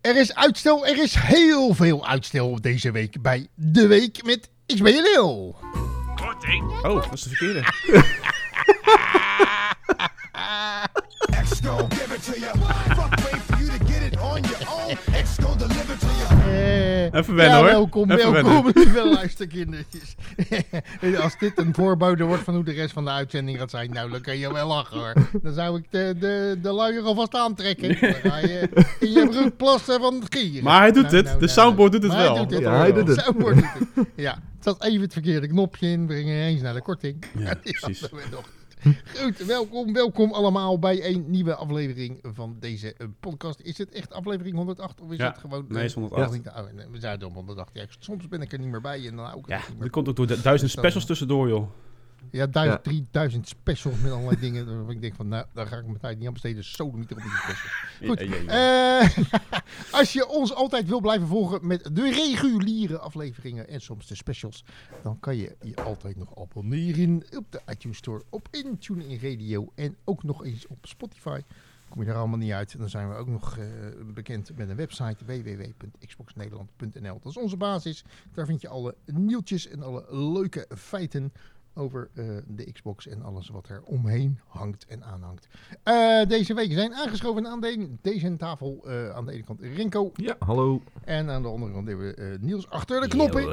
Er is uitstel, er is heel veel uitstel deze week bij De Week met XBNL. Korting. Oh, dat is de verkeerde. Even wennen, hoor. Welkom, lieve luisterkindertjes. Als dit een voorbode wordt van hoe de rest van de uitzending gaat zijn, nou, dan kan je wel lachen, hoor. Dan zou ik de luier alvast aantrekken. Dan ga je in je broek plassen van het gieren. Maar hij doet het. De soundboard doet het wel. Hij doet het. Soundboard doet het. Ja, het zat even het verkeerde knopje in. Breng je eens naar de korting. Ja, precies. Goed, welkom allemaal bij een nieuwe aflevering van deze podcast. Is het echt aflevering 108 of is het gewoon... Nee, is 108. We zeiden om 108. Ja, soms ben ik er niet meer bij en dan ook Ja, niet meer. er komt ook door 1000 specials tussendoor, joh. Ja, 3000 specials met allerlei dingen. Waarvan ik denk van, nou, daar ga ik mijn tijd niet aan besteden. Sodemieter op die specials. Goed, als je ons altijd wil blijven volgen met de reguliere afleveringen en soms de specials, dan kan je je altijd nog abonneren op de iTunes Store, op TuneIn Radio en ook nog eens op Spotify. Kom je er allemaal niet uit. Dan zijn we ook nog bekend met een website www.xboxnederland.nl. Dat is onze basis. Daar vind je alle nieuwtjes en alle leuke feiten over de Xbox en alles wat er omheen hangt en aanhangt. Deze week zijn aangeschoven aan deze tafel. Aan de ene kant Renko. Ja, hallo. En aan de andere kant hebben we Niels achter de knoppen.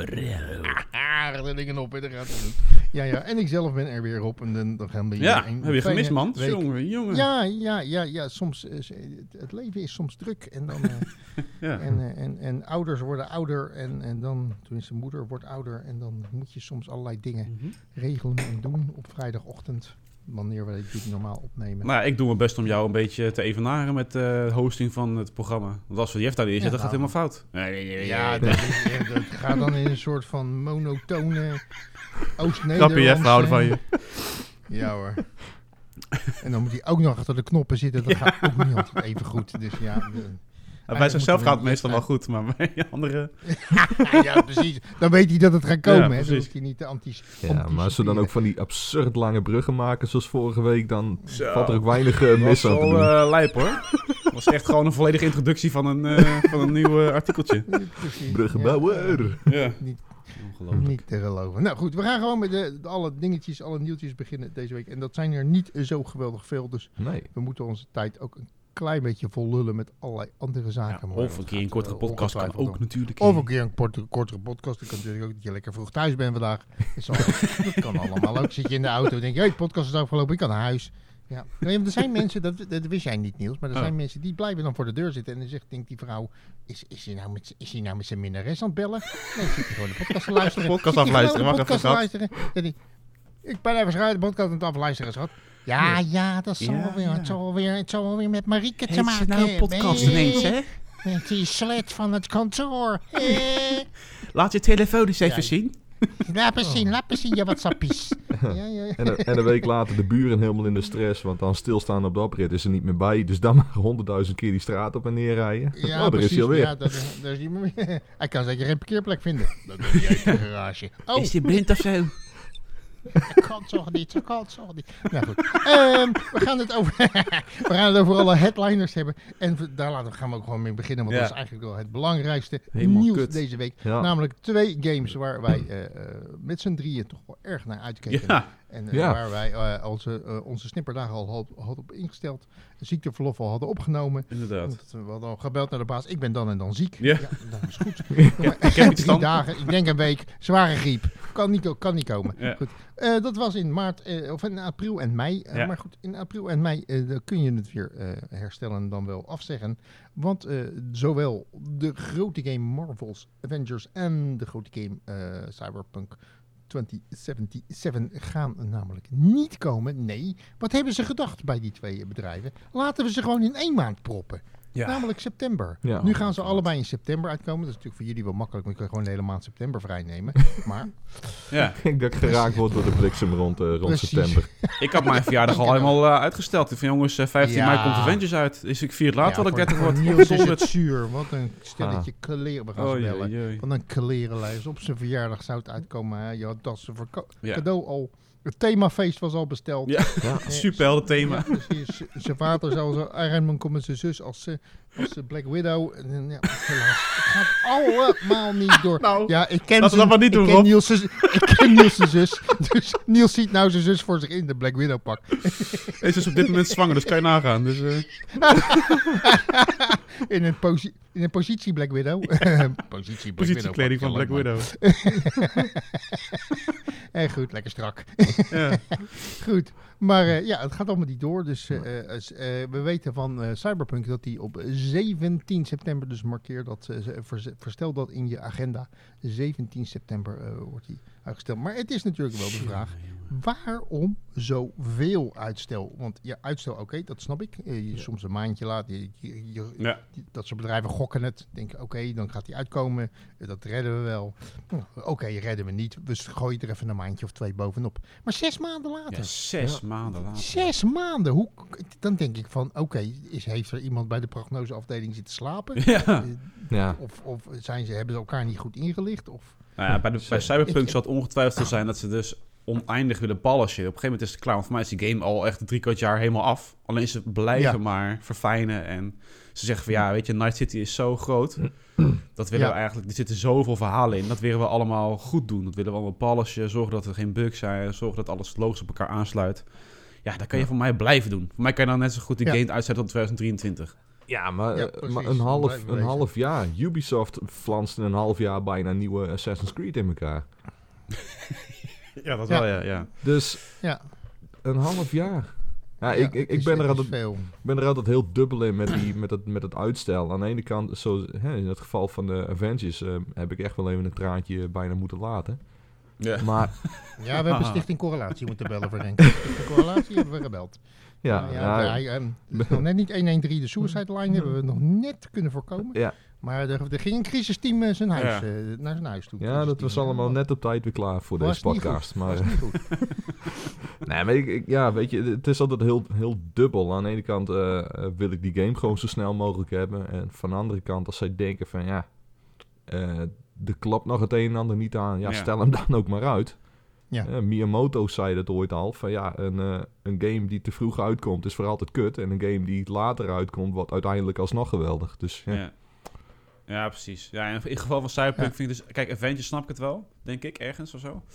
Achter de knoppen, daar gaat het. Ja, en ik zelf ben er weer op. En dan gaan we heb je gemist, man? Jongen. Ja, soms, het leven is soms druk. En dan... Ja. En ouders worden ouder en dan, tenminste moeder wordt ouder en dan moet je soms allerlei dingen regelen en doen op vrijdagochtend, wanneer we dit normaal opnemen. Nou, ik doe mijn best om jou een beetje te evenaren met de hosting van het programma. Want als we Jeff daar neer zitten, gaat het helemaal fout. Ja, dat gaat dan in een soort van monotone Oost-Nederlandse... Grapje, Jeff, we houden van je. Ja hoor. En dan moet hij ook nog achter de knoppen zitten, dat gaat ook niet altijd even goed. Dus ja... Bij zichzelf gaat het meestal wel goed, maar bij andere... Ja, precies. Dan weet hij dat het gaat komen. Ja, hè? Dan hoeft hij niet te Ja, maar als we dan ook van die absurd lange bruggen maken, zoals vorige week, dan valt er ook weinig mis aan te doen. Dat was wel lijp, hoor. Dat was echt gewoon een volledige introductie van een nieuw artikeltje. Bruggenbouwer. Ja. Niet te geloven. Nou goed, we gaan gewoon met alle dingetjes, alle nieuwtjes beginnen deze week. En dat zijn er niet zo geweldig veel, dus we moeten onze tijd ook een klein beetje vol lullen met allerlei andere zaken. Ja, of een keer een kortere podcast kan ook natuurlijk. Of een keer een kortere podcast. Dat kan natuurlijk ook dat je lekker vroeg thuis bent vandaag. Dat kan allemaal ook. Zit je in de auto en denk je, hey, de podcast is afgelopen, ik kan naar huis. Ja. Nee, er zijn mensen, dat wist jij niet, Niels, maar er zijn mensen die blijven dan voor de deur zitten en dan denkt die vrouw, is hij nou met zijn minnares aan het bellen? Nee, zit hij gewoon de podcast te luisteren. Podcast afluisteren, wacht even, schat. Ik ben even schrijven, de podcast aan het afluisteren, schat. Ja, dat zal wel weer met Marieke te maken hebben. Nou podcast ineens, hè? Met die slet van het kantoor. Laat je telefoon eens even zien. Laat me zien, je WhatsAppies. Ja. En een week later de buren helemaal in de stress, want dan stilstaan op de oprit is er niet meer bij. Dus dan maar 100.000 keer die straat op en neer rijden. Ja, daar precies, is hij alweer. Ja, daar is hij meer. Hij kan zeker geen parkeerplek vinden. Dat doe je uit de garage. Oh. Is hij blind of zo? Dat kan toch niet. Nou goed. We gaan het over alle headliners hebben. En daar gaan we ook gewoon mee beginnen. Want dat is eigenlijk wel het belangrijkste nieuws deze week. Ja. Namelijk 2 games waar wij met z'n drieën toch wel erg naar uitkeken. Ja. En waar wij onze snipperdagen al hadden op ingesteld. Ziekteverlof al hadden opgenomen. Inderdaad. We hadden al gebeld naar de baas. Ik ben dan en dan ziek. Ja, dat is goed. Ik heb 3 dagen, ik denk een week. Zware griep. Kan niet komen. Ja. Goed. Dat was in maart, of in april en mei. Maar goed, in april en mei kun je het weer herstellen dan wel afzeggen. Want zowel de grote game Marvel's Avengers en de grote game Cyberpunk 2077 gaan namelijk niet komen. Nee, wat hebben ze gedacht bij die 2 bedrijven? Laten we ze gewoon in 1 maand proppen. Ja. Namelijk september. Ja, nu gaan ze allebei in september uitkomen. Dat is natuurlijk voor jullie wel makkelijk, want je kan gewoon de hele maand september vrijnemen. Maar ik denk dat ik geraakt word door de bliksem rond september. Ik had mijn verjaardag al helemaal uitgesteld. Ik van jongens, 15 mei komt Avengers uit. Dus ik vier het later wat ik 30 word. Niels is het zuur. Wat een stelletje kleren. We gaan ze bellen. Wat een klerenlijst. Op zijn verjaardag zou het uitkomen. Je had dat ze voor cadeau al Het themafeest was al besteld. Ja, superhelden thema. Ja, dus zijn vader zou zo Iron komt met zijn zus als Black Widow. En, ja, helaas, het gaat allemaal niet door. Nou, ja, ik ken Niels' zus. Dus Niels ziet nou zijn zus voor zich in de Black Widow pak. Deze is op dit moment zwanger, dus kan je nagaan. Dus, in een positie Black Widow. Positiekleding van Black Widow. En goed, lekker strak. Ja. Goed, maar het gaat allemaal niet door. Dus we weten van Cyberpunk dat die op 17 september, dus markeer dat, verstel dat in je agenda. 17 september wordt die uitgesteld. Maar het is natuurlijk wel de vraag, waarom zoveel uitstel? Want ja, uitstel, oké, dat snap ik. Soms een maandje laat, dat soort bedrijven gokken het. Denken, oké, dan gaat die uitkomen. Dat redden we wel. Oké, redden we niet. We gooien er even een maandje of 2 bovenop. Maar 6 maanden later. Ja, 6 maanden later. 6 maanden? Dan denk ik van, oké, heeft er iemand bij de prognoseafdeling zitten slapen? Ja. Of hebben ze elkaar niet goed ingelicht? Of... Nou ja, bij Cyberpunk zal het ongetwijfeld zo zijn dat ze dus oneindig willen polishen. Op een gegeven moment is het klaar. Want voor mij is die game al echt 3/4 jaar helemaal af. Alleen ze blijven maar verfijnen. En ze zeggen van weet je, Night City is zo groot. Dat willen we eigenlijk. Er zitten zoveel verhalen in. Dat willen we allemaal goed doen. Dat willen we allemaal polishen. Zorgen dat er geen bugs zijn. Zorgen dat alles logisch op elkaar aansluit. Ja, dat kan je voor mij blijven doen. Voor mij kan je dan net zo goed die game uitzetten tot 2023. Ja, maar een half jaar. Ubisoft flanst in een half jaar bijna een nieuwe Assassin's Creed in elkaar. Ja, dat wel, ja. Dus een half jaar. Ja, ik ben er altijd heel dubbel in met het uitstel. Aan de ene kant, in het geval van de Avengers, heb ik echt wel even een traantje bijna moeten laten. Ja. Maar, we hebben Stichting Correlatie moeten bellen voor denk ik. Stichting Correlatie hebben we gebeld. Nog net niet 113, de suicide line hebben we nog net kunnen voorkomen. Ja. Maar er ging een crisisteam naar zijn huis toe. Ja, dat was allemaal net op tijd weer klaar voor deze podcast. Maar was niet goed. nee, maar weet je, het is altijd heel, heel dubbel. Aan de ene kant wil ik die game gewoon zo snel mogelijk hebben. En van de andere kant, als zij denken van er klopt nog het een en ander niet aan. Stel hem dan ook maar uit. Ja. Miyamoto zei dat ooit al. Van een game die te vroeg uitkomt is voor altijd kut. En een game die later uitkomt wordt uiteindelijk alsnog geweldig. Dus ja, precies. Ja, in het geval van Cyberpunk vind ik dus... Kijk, Avengers snap ik het wel, denk ik, ergens of zo.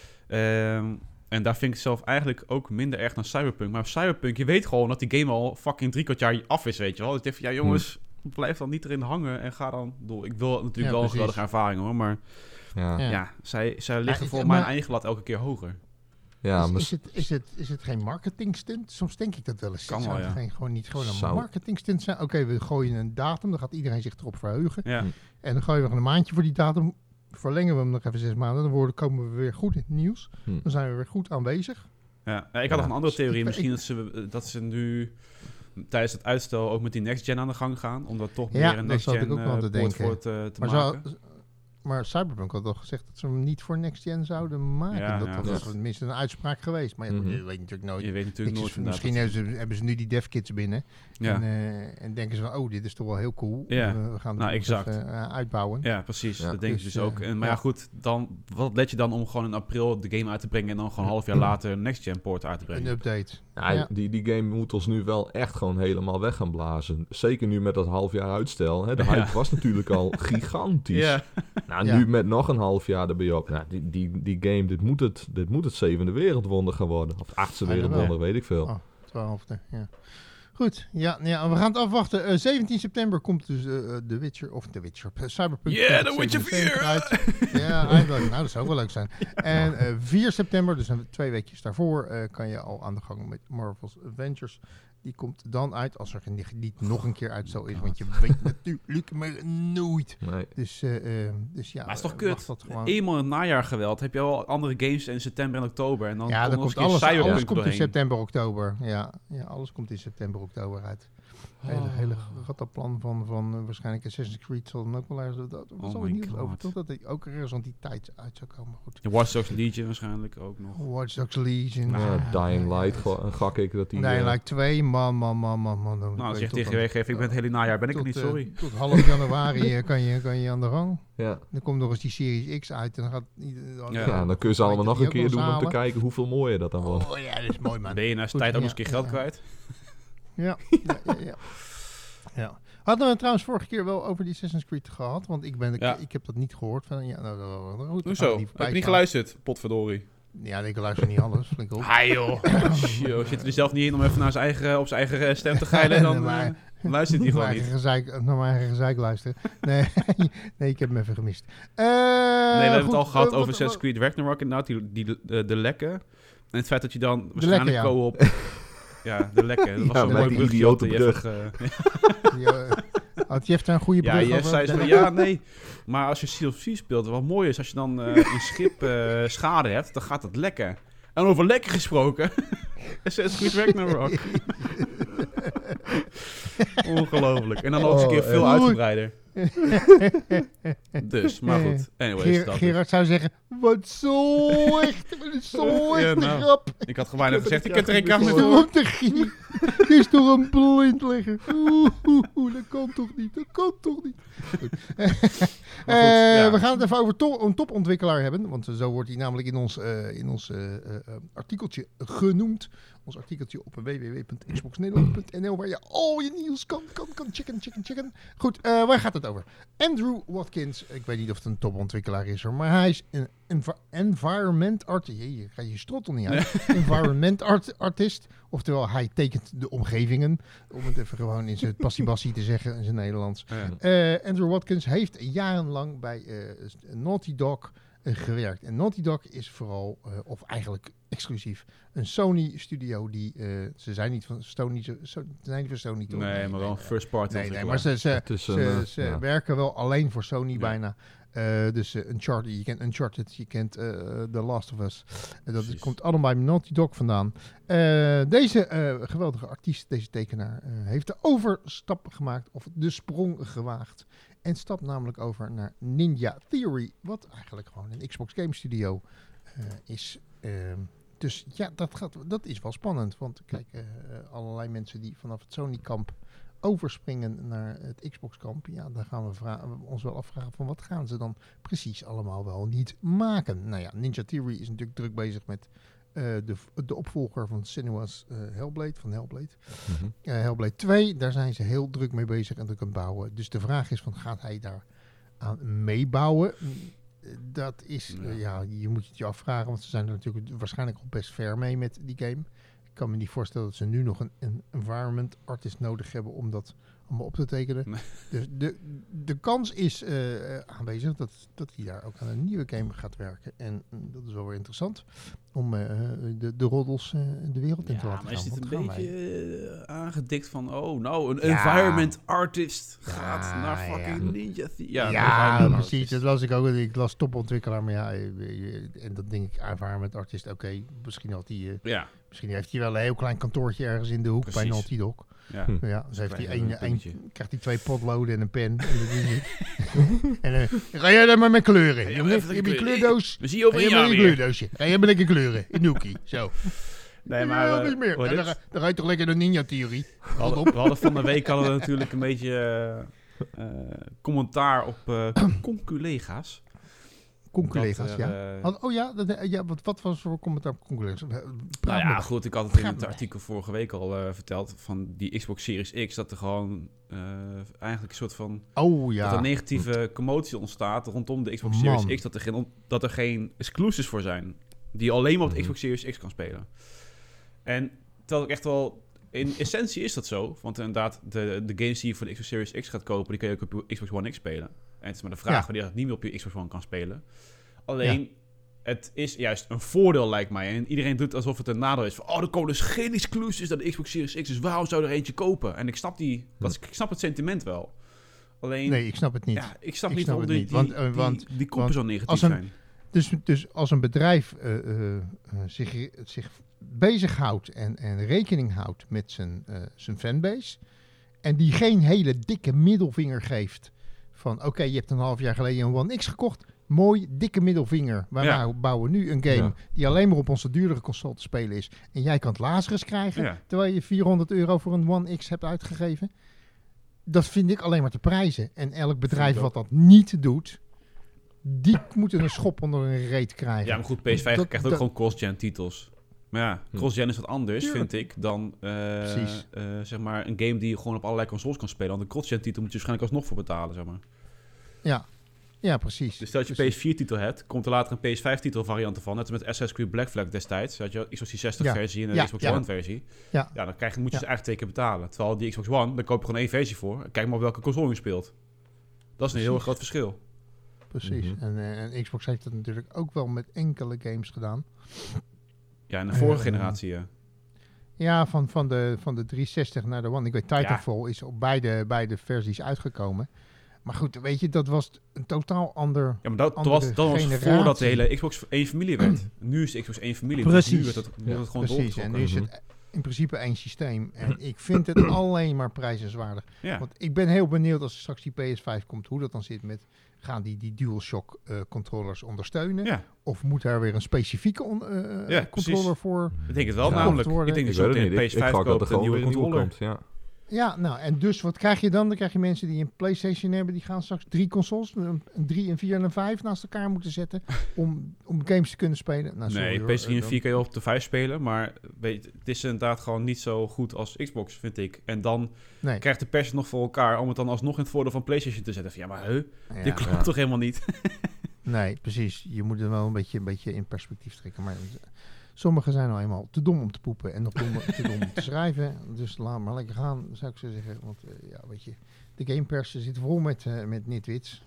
En daar vind ik het zelf eigenlijk ook minder erg dan Cyberpunk. Maar Cyberpunk, je weet gewoon dat die game al fucking 3/4 jaar af is, weet je wel. Dus ik denk van, jongens, blijf dan niet erin hangen en ga dan door. Ik wil natuurlijk wel een geweldige ervaring, hoor, maar... zij liggen voor mijn eigen lat elke keer hoger. Ja, is het geen marketing stunt? Soms denk ik dat wel eens. Kan wel, gewoon een marketing stunt zijn. Oké, we gooien een datum, dan gaat iedereen zich erop verheugen. Ja. En dan gooien we een maandje voor die datum. Verlengen we hem nog even 6 maanden. Dan komen we weer goed in het nieuws. Dan zijn we weer goed aanwezig. Ja, ik had nog een andere theorie. Misschien dat ze nu tijdens het uitstel ook met die next gen aan de gang gaan. Om dat toch meer een next gen port voor te maken. Maar Cyberpunk had al gezegd dat ze hem niet voor Next Gen zouden maken. Dat was tenminste een uitspraak geweest. Maar je weet natuurlijk nooit. Je weet natuurlijk nooit. Misschien hebben ze nu die devkits binnen. Ja. En denken ze van, dit is toch wel heel cool. Ja. We gaan het even uitbouwen. Ja, precies. Ja. Dat denk ik dus ook. Maar goed, dan, wat let je dan om gewoon in april de game uit te brengen... en dan gewoon een half jaar later een Next Gen port uit te brengen? Een update. Ja. Die game moet ons nu wel echt gewoon helemaal weg gaan blazen. Zeker nu met dat half jaar uitstel. Hè. De hype was natuurlijk al gigantisch. Ja. Nu met nog een half jaar erbij op. Nou, die game, dit moet het 7e wereldwonder gaan worden. Of 8e wereldwonder, weet ik veel. 12e, ja. Goed, we gaan het afwachten. 17 september komt dus The Witcher, Cyberpunk. The Witcher 4! Uit. Ja, eindelijk. Nou, dat zou ook wel leuk zijn. En 4 september, dus 2 weekjes daarvoor, kan je al aan de gang met Marvel's Avengers. Die komt dan uit als er niet nog een keer uitstel is. Want je weet natuurlijk maar nooit. Nee. Dus ja. Maar het is toch kut? Eenmaal in het najaar geweld. Heb je al andere games in september en oktober. En dan komt alles komt in september, oktober. Ja, alles komt in september, oktober uit. Hele rattenplan van waarschijnlijk Assassin's Creed zal dan ook wel ergens... Dat was al nieuws over, toch? Dat hij ook ergens rond die tijd uit zou komen. Goed. Watch Dogs Legion waarschijnlijk ook nog. Watch Dogs Legion. Dying Light, gak ik dat die... Dying Light 2, man. Nou, als je echt tegen je weggeeft, ik ben het hele najaar, ben ik er niet, sorry. Tot half januari kan je aan de gang. Ja. Dan komt nog eens die Series X uit en dan gaat... dan kun je ze allemaal nog een keer doen om te kijken hoeveel mooier dat dan wordt. Oh ja, dat is mooi, man. Ben je na tijd ook nog eens een keer geld kwijt? Ja. Hadden we het trouwens vorige keer wel over die Assassin's Creed gehad? Want ik heb dat niet gehoord. Hoezo? Heb je niet geluisterd? Potverdorie. Ja, ik luister niet alles. Flink op. Joh. Zit er zelf niet in om even naar op zijn eigen stem te geilen en dan luistert hij gewoon niet. Naar mijn eigen gezeik luisteren. Nee, ik heb hem even gemist. We hebben het al gehad over Assassin's Creed Ragnarok inderdaad, de lekken. En het feit dat je dan waarschijnlijk co-op... Ja, de lekken. Dat was zo'n mooi idiote brug. Had Jeff daar een goede brug Jeff zei zo, nee. Maar als je Sea of Thieves speelt, wat mooi is, als je dan een schip schade hebt, dan gaat het lekken. En over lekken gesproken, Assassin's Creed Ragnarok. Ongelooflijk. En dan nog eens een keer veel uitgebreider. Dus, maar goed. Anyways, Gerard zou zeggen, wat zo echt grap. Ik had gewoon even gezegd, ik heb er een kast Het is toch een blind liggen. Dat kan toch niet. Goed. We gaan het even over een topontwikkelaar hebben. Want zo wordt hij namelijk in ons artikeltje genoemd. Ons artikeltje op www.xboxnederland.nl waar je al je nieuws kan checken. Goed, waar gaat het over? Andrew Watkins, ik weet niet of het een topontwikkelaar is hoor, maar hij is een environment artist. Je gaat je strottel niet uit. Environment artist, oftewel hij tekent de omgevingen, om het even gewoon in zijn passiebassie te zeggen in zijn Nederlands. Andrew Watkins heeft jarenlang bij Naughty Dog gewerkt. En Naughty Dog is vooral, of eigenlijk exclusief, een Sony-studio die... ze zijn niet van Sony, toch? Nee, maar wel een first party. Nee, maar ze werken wel alleen voor Sony bijna. Dus Uncharted, je kent Uncharted, je kent The Last of Us. Dat komt allemaal bij Naughty Dog vandaan. Deze geweldige artiest, deze tekenaar, heeft de overstap gemaakt, of de sprong gewaagd. En stapt namelijk over naar Ninja Theory, wat eigenlijk gewoon een Xbox Game Studio is. Dus ja, dat is wel spannend. Want kijk, allerlei mensen die vanaf het Sony-kamp overspringen naar het Xbox-kamp. Ja, dan gaan we ons wel afvragen van wat gaan ze dan precies allemaal wel niet maken. Nou ja, Ninja Theory is natuurlijk druk bezig met de opvolger van Senua's Hellblade. Mm-hmm. Hellblade 2, daar zijn ze heel druk mee bezig en druk aan het bouwen. Dus de vraag is van, gaat hij daar aan meebouwen? Dat is, je moet het je afvragen, want ze zijn er natuurlijk waarschijnlijk al best ver mee met die game. Ik kan me niet voorstellen dat ze nu nog een environment artist nodig hebben om dat allemaal op te tekenen. Nee. Dus de kans is aanwezig dat hij daar ook aan een nieuwe game gaat werken. En dat is wel weer interessant om de roddels de wereld in te laten gaan. Maar is dit een beetje aangedikt van, een environment artist gaat naar fucking Ninja Theory. Ja, precies. Dat las ik ook. Ik las topontwikkelaar, maar en dat denk ik, environment artist, oké, misschien had hij... Misschien heeft hij wel een heel klein kantoortje ergens in de hoek bij Naughty Dog. Ja, dus heeft hij krijgt hij 2 potloden en een pen. En ga jij daar maar met kleuren. Je hebt een kleurdoos. We zien je over een jaar weer. Kleurdoosje. Ga jij maar lekker kleuren. In Nookie. Zo. Nee, maar... niet meer. Dan ga je toch lekker de Ninja Theory. We hadden van de week natuurlijk een beetje commentaar op conculega's. Conculega's, wat was voor commentaar op conculega's? Goed, ik had het in het artikel vorige week al verteld van die Xbox Series X, dat er gewoon eigenlijk een soort van dat er negatieve commotie ontstaat rondom de Xbox Series X, dat er geen exclusives voor zijn, die je alleen maar op de Xbox Series X kan spelen. En terwijl ik echt wel... In essentie is dat zo, want inderdaad, de games die je voor de Xbox Series X gaat kopen, die kun je ook op je Xbox One X spelen. En het is maar de vraag wanneer je dat niet meer op je Xbox One kan spelen. Alleen, het is juist een voordeel, lijkt mij. En iedereen doet alsof het een nadeel is. Van, er komen dus geen exclusives naar de Xbox Series X, dus waarom zou er eentje kopen? En ik snap het sentiment wel. Alleen... Nee, ik snap het niet. Ja, ik snap niet waarom die koppen zo negatief zijn. Dus als een bedrijf zich bezighoudt en rekening houdt met zijn fanbase En die geen hele dikke middelvinger geeft. Van oké, je hebt een half jaar geleden een One X gekocht. Mooi, dikke middelvinger. Wij bouwen nu een game die alleen maar op onze duurdere console te spelen is. En jij kan het Lazarus krijgen, terwijl je €400 voor een One X hebt uitgegeven. Dat vind ik alleen maar te prijzen. En elk bedrijf wat dat niet doet, die moeten een schop onder hun reet krijgen. Ja, maar goed, PS5 krijgt ook gewoon cross-gen titels. Maar ja, cross-gen is wat anders, vind ik, dan zeg maar een game die je gewoon op allerlei consoles kan spelen. Want een cross-gen titel moet je waarschijnlijk alsnog voor betalen, zeg maar. Ja, precies. Dus stel dat je een PS4-titel hebt, komt er later een PS5-titel variant ervan. Net als met Assassin's Creed Black Flag destijds. Dat je Xbox 360-versie en een Xbox One-versie. Ja, dan moet je ze eigenlijk 2 keer betalen. Terwijl die Xbox One, daar koop je gewoon 1 versie voor. Kijk maar op welke console je speelt. Dat is een heel groot verschil. Precies. En Xbox heeft dat natuurlijk ook wel met enkele games gedaan. Ja, in de vorige generatie, ja. Ja, van de 360 naar de One. Ik weet, Titanfall is op beide versies uitgekomen. Maar goed, weet je, dat was een totaal ander. Ja, maar dat was voordat de hele Xbox 1 familie werd. Nu is de Xbox 1 familie. Precies. Nu wordt het gewoon precies. En nu is het in principe één systeem. En ik vind het alleen maar prijzenswaardig. Ja. Want ik ben heel benieuwd als straks die PS5 komt, hoe dat dan zit met... Gaan die DualShock controllers ondersteunen? Ja. Of moet daar weer een specifieke controller voor? Ik denk het wel, namelijk. Ik denk dat je de PS5 koopt een nieuwe controller. Ja, nou, en dus wat krijg je dan? Dan krijg je mensen die een PlayStation hebben, die gaan straks 3 consoles, een 3, een 4 en een 5 naast elkaar moeten zetten om games te kunnen spelen. Nou, sorry, PS3 en 4 kan je op de 5 spelen, maar weet je, het is inderdaad gewoon niet zo goed als Xbox, vind ik. En dan krijgt de pers het nog voor elkaar om het dan alsnog in het voordeel van PlayStation te zetten. Van, ja, maar dit klopt toch helemaal niet? Nee, precies. Je moet het wel een beetje in perspectief trekken, maar... Sommigen zijn nou eenmaal te dom om te poepen en nog te dom om te schrijven. Dus laat maar lekker gaan, zou ik zo zeggen. Want weet je, de gamepers zit vol met nitwits.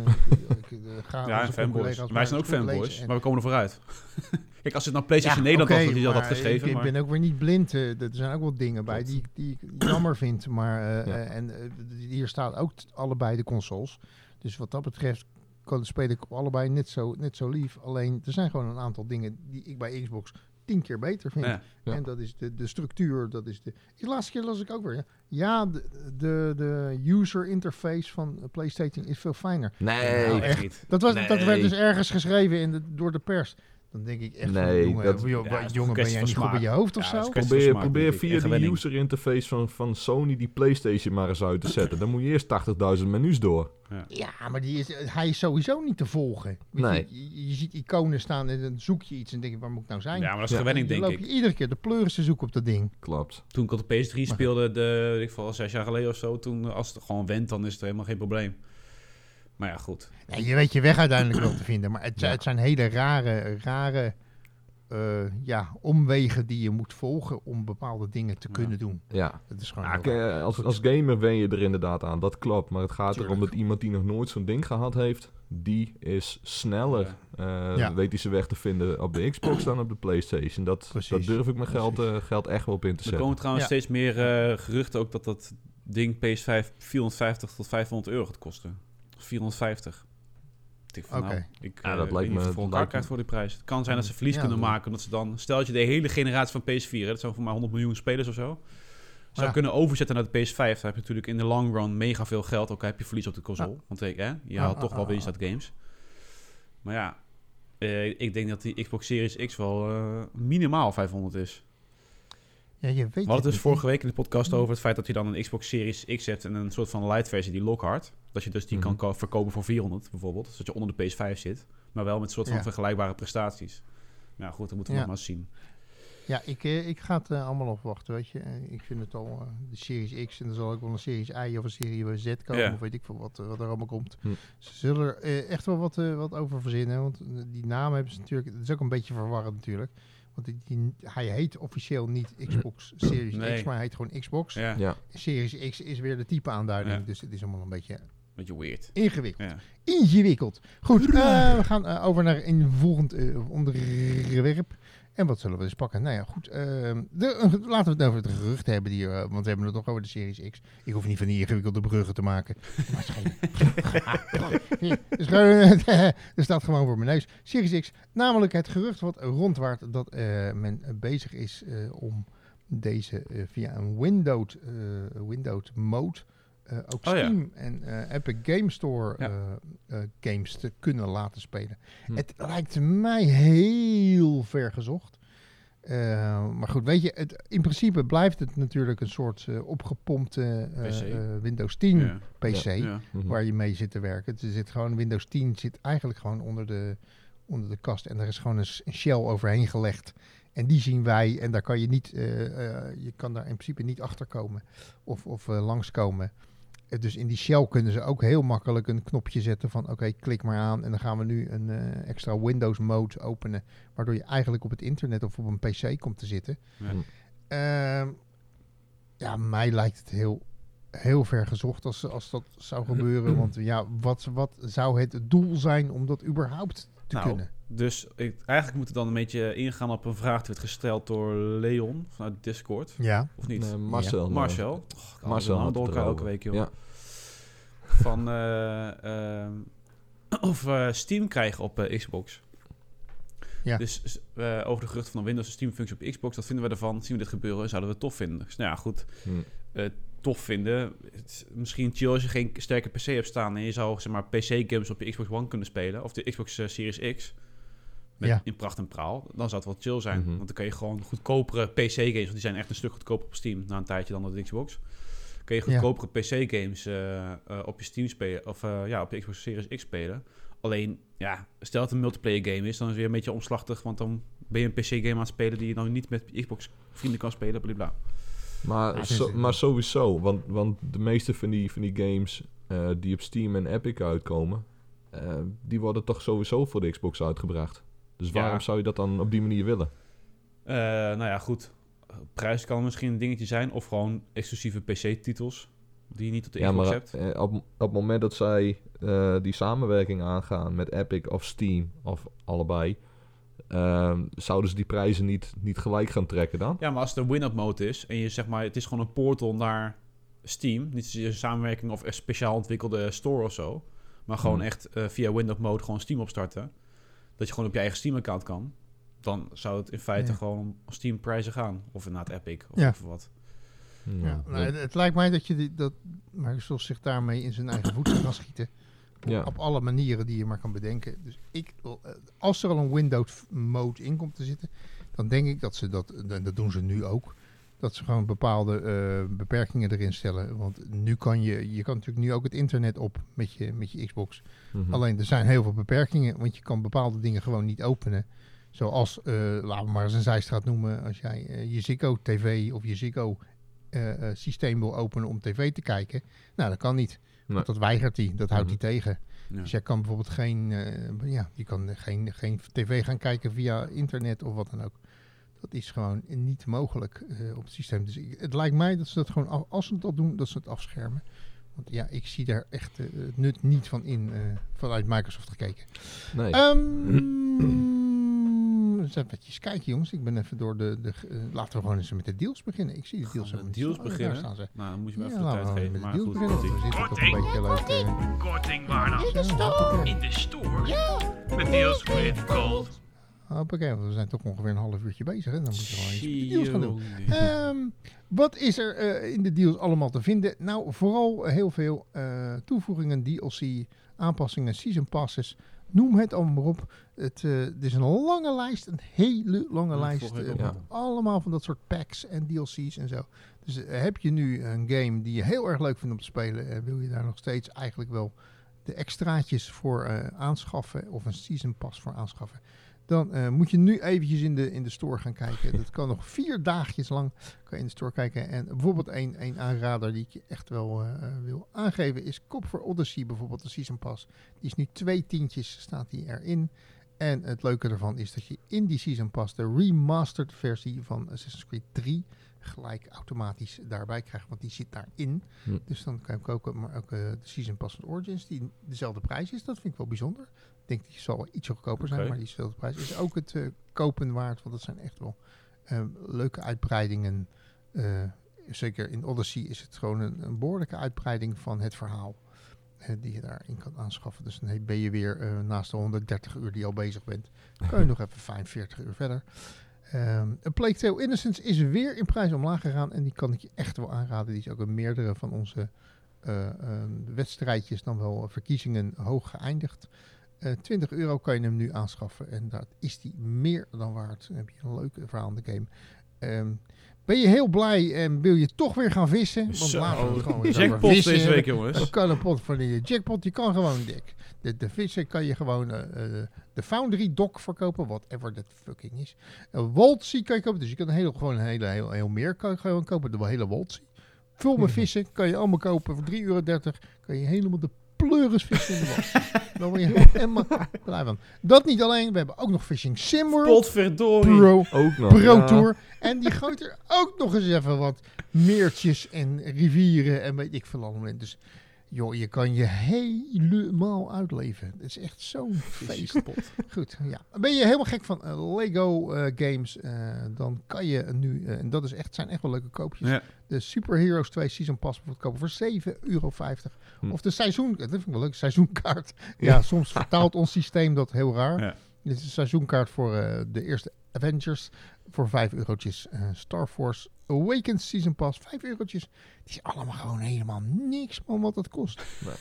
En fanboys. Wij zijn ook fanboys, maar we komen er vooruit. Kijk, als het nou PlayStation Nederland was, die had geschreven. Ik ben ook weer niet blind. Er zijn ook wel dingen bij die ik jammer vind. Maar hier staat ook allebei de consoles. Dus wat dat betreft... speel ik op allebei net zo lief. Alleen, er zijn gewoon een aantal dingen die ik bij Xbox 10 keer beter vind. Ja. En dat is de structuur. Dat is de laatste keer las ik ook weer. Ja, de user interface van PlayStation is veel fijner. Nee, nou, echt. Dat werd dus ergens geschreven door de pers. Dan denk ik echt jongen, ben jij niet goed bij je hoofd of zo? Probeer via de user interface van Sony die PlayStation maar eens uit te zetten. Dan moet je eerst 80.000 menus door. Ja, maar hij is sowieso niet te volgen. Nee. Je ziet iconen staan en dan zoek je iets en denk je, waar moet ik nou zijn? Ja, maar dat is gewenning, denk ik. Dan loop je iedere keer de pleuris te zoeken op dat ding. Klopt. Toen ik op de PS3 speelde, ik val 6 jaar geleden of zo, toen als het gewoon went, dan is het helemaal geen probleem. Maar ja, goed. Ja, je weet je weg uiteindelijk wel te vinden. Maar het zijn hele rare omwegen die je moet volgen om bepaalde dingen te kunnen doen. Ja. Dat is gewoon als gamer wen je er inderdaad aan. Dat klopt. Maar het gaat erom dat iemand die nog nooit zo'n ding gehad heeft, die is sneller. Weet hij zijn weg te vinden op de Xbox dan op de PlayStation. Dat durf ik mijn geld echt wel op in te zetten. Er komen trouwens steeds meer geruchten ook dat ding PS5 450 tot €500 gaat kosten. 450. Dat lijkt me voor elkaar krijgt voor die prijs. Het kan zijn dat ze verlies kunnen maken. Dat ze dan, stel dat je de hele generatie van PS4, dat zijn voor mij 100 miljoen spelers of zo, zou kunnen overzetten naar de PS5. Dan heb je natuurlijk in de long run mega veel geld. Ook heb je verlies op de console. Want je haalt toch wel winst uit games. Maar ja, ik denk dat die Xbox Series X wel minimaal 500 is. Ja, je weet we hadden het dus vorige week in de podcast over het feit dat je dan een Xbox Series X hebt en een soort van light versie, die Lockhart. Dat je dus die kan verkopen voor 400 bijvoorbeeld. Zodat je onder de PS5 zit. Maar wel met een soort van vergelijkbare prestaties. Nou goed, dat moeten we nog maar zien. Ja, ik ga het allemaal afwachten, weet je. Ik vind het al de Series X en er zal ook wel een Series I of een Series Z komen. Of weet ik veel wat er allemaal komt. Ze zullen er echt wel wat over verzinnen. Want die naam hebben ze natuurlijk... Het is ook een beetje verwarrend natuurlijk. Want hij heet officieel niet Xbox Series X, maar hij heet gewoon Xbox. Ja. Series X is weer de type aanduiding. Ja. Dus het is allemaal een beetje weird. Ingewikkeld. Ja. Ingewikkeld. Goed, we gaan over naar een volgend onderwerp. En wat zullen we eens pakken? Nou ja, goed. Laten we het over het gerucht hebben hier. Want we hebben het nog over de Series X. Ik hoef niet van die ingewikkelde bruggen te maken. Maar er staat gewoon voor mijn neus. Series X. Namelijk het gerucht wat rondwaart dat men bezig is om deze via een Windows mode ook Steam en Epic Game Store games te kunnen laten spelen. Het lijkt mij heel ver gezocht. Maar goed, weet je, in principe blijft het natuurlijk een soort opgepompte Windows 10 PC waar je mee zit te werken. Er zit gewoon Windows 10 zit eigenlijk gewoon onder de kast en er is gewoon een shell overheen gelegd. En die zien wij en daar kan je niet, je kan daar in principe niet achter komen of langskomen. Dus in die shell kunnen ze ook heel makkelijk een knopje zetten van oké, klik maar aan en dan gaan we nu een extra Windows mode openen, waardoor je eigenlijk op het internet of op een PC komt te zitten. Mij lijkt het heel ver gezocht als dat zou gebeuren, want wat zou het doel zijn om dat überhaupt te kunnen? Dus eigenlijk moet het dan een beetje ingaan op een vraag die werd gesteld door Leon vanuit Discord. Ja. Of niet? Marcel. Marcel. Marcel door elkaar elke week, joh. Ja. Van of Steam krijgen op Xbox. Ja. Dus over de geruchten van een Windows Steam functie op Xbox, wat vinden we ervan? Zien we dit gebeuren? Zouden we het tof vinden? Dus nou ja, goed. Tof vinden. Misschien chill als je geen sterke PC hebt staan en je zou zeg maar PC-games op je Xbox One kunnen spelen. Of de Xbox Series X. In pracht en praal. Dan zou het wel chill zijn. Want dan kan je gewoon goedkopere PC-games, want die zijn echt een stuk goedkoper op Steam na een tijdje dan op de Xbox. Kun je goedkopere PC-games op je Steam spelen, of op je Xbox Series X spelen. Alleen, stel dat het een multiplayer game is, dan is het weer een beetje omslachtig, want dan ben je een PC-game aan het spelen die je dan niet met Xbox-vrienden kan spelen, blablabla. Maar sowieso, want de meeste van die games die op Steam en Epic uitkomen, die worden toch sowieso voor de Xbox uitgebracht. Dus waarom zou je dat dan op die manier willen? Goed. Prijs kan misschien een dingetje zijn, of gewoon exclusieve PC-titels die je niet op de Xbox hebt. Op het moment dat zij die samenwerking aangaan met Epic of Steam, of allebei, zouden ze die prijzen niet gelijk gaan trekken dan? Ja, maar als het een win-up mode is en je zeg maar, het is gewoon een portal naar Steam, niet een samenwerking of een speciaal ontwikkelde store of zo, maar gewoon echt via win-up mode gewoon Steam opstarten, dat je gewoon op je eigen Steam-account kan, dan zou het in feite gewoon om Steam-prijzen gaan. Of inderdaad Epic, of wat. Het lijkt mij dat Microsoft zich daarmee in zijn eigen voeten kan schieten. Op alle manieren die je maar kan bedenken. Dus als er al een Windows-mode in komt te zitten, dan denk ik dat ze en dat doen ze nu ook, dat ze gewoon bepaalde beperkingen erin stellen. Want nu kan je kan natuurlijk nu ook het internet op met je Xbox. Alleen er zijn heel veel beperkingen, want je kan bepaalde dingen gewoon niet openen. Zoals, laten we maar eens een zijstraat noemen, als jij je Ziggo TV of je Ziggo systeem wil openen om tv te kijken. Nou, dat kan niet. Nee. Want dat weigert hij, dat houdt hij tegen. Ja. Dus jij kan bijvoorbeeld geen tv gaan kijken via internet of wat dan ook. Dat is gewoon niet mogelijk op het systeem. Dus het lijkt mij dat ze dat gewoon, als ze dat doen, dat ze het afschermen. Want ik zie daar echt het nut niet van in, vanuit Microsoft gekeken. Nee. Dus even kijken, jongens. Ik ben even door laten we gewoon eens met de deals beginnen. Ik zie de deals met de deals beginnen. Daar staan ze. Nou, dan moet je me even de tijd geven. Maar goed. Korting waarna. In de store. Ja. Met deals with gold. Hoppakee, we zijn toch ongeveer een half uurtje bezig. Hè? Dan moet je gewoon eens de deals gaan doen. Wat is er in de deals allemaal te vinden? Nou, vooral heel veel toevoegingen, DLC, aanpassingen, season passes. Noem het allemaal maar op. Het is een lange lijst, een hele lange lijst. Allemaal van dat soort packs en DLC's en zo. Dus heb je nu een game die je heel erg leuk vindt om te spelen, wil je daar nog steeds eigenlijk wel de extraatjes voor aanschaffen of een season pass voor aanschaffen. Dan moet je nu eventjes in de store gaan kijken. Dat kan nog 4 dagjes lang kan je in de store kijken. En bijvoorbeeld een aanrader die ik je echt wel wil aangeven is Cop for Odyssey, bijvoorbeeld de Season Pass. Die is nu 2 tientjes, staat die erin. En het leuke ervan is dat je in die Season Pass de remastered versie van Assassin's Creed 3 gelijk automatisch daarbij krijgt, want die zit daarin. Dus dan kan je kopen, maar ook de Season Pass van Origins, die dezelfde prijs is. Dat vind ik wel bijzonder. Ik denk dat die zal iets goedkoper zijn, maar die dezelfde prijs is ook het kopen waard, want dat zijn echt wel leuke uitbreidingen. Zeker in Odyssey is het gewoon een behoorlijke uitbreiding van het verhaal die je daarin kan aanschaffen. Dus dan ben je weer naast de 130 uur die je al bezig bent, kan je nog even 45 uur verder. A Plague Tale Innocence is weer in prijs omlaag gegaan. En die kan ik je echt wel aanraden. Die is ook in meerdere van onze wedstrijdjes, dan wel verkiezingen, hoog geëindigd. €20 kan je hem nu aanschaffen. En dat is die meer dan waard. Dan heb je een leuk verhaal in de game. Ben je heel blij en wil je toch weer gaan vissen? Want laten we het gewoon weer jackpot vissen deze week, hebben. jongens. Dan kan een pot van die jackpot. Je kan gewoon de vissen kan je gewoon de Foundry Dock verkopen. Whatever that fucking is. Waltzy kan je kopen. Dus je kan gewoon een heel meer kan je gewoon kopen. De hele Waltzy. Vul met vissen. Kan je allemaal kopen. Voor €3,30 kan je helemaal de pleuris vissen in de was. Dan word je helemaal blij van. Dat niet alleen. We hebben ook nog Fishing Sim World. Potverdorie. Pro Tour. En die gooit er ook nog eens even wat meertjes en rivieren en weet ik veel allemaal in. Dus joh, je kan je helemaal uitleven. Het is echt zo'n feest. Goed, ja. Ben je helemaal gek van Lego games, dan kan je nu, en dat is echt, zijn echt wel leuke koopjes. Ja. De Super Heroes 2 Season Pass bijvoorbeeld kopen voor €7,50. Of de seizoen, dat vind ik wel leuk, seizoenkaart. Ja, soms vertaalt ons systeem dat heel raar. Ja. Dit is een seizoenkaart voor de eerste Avengers voor €5. Star Force Awakens Season Pass, €5. Het is allemaal gewoon helemaal niks van wat het kost.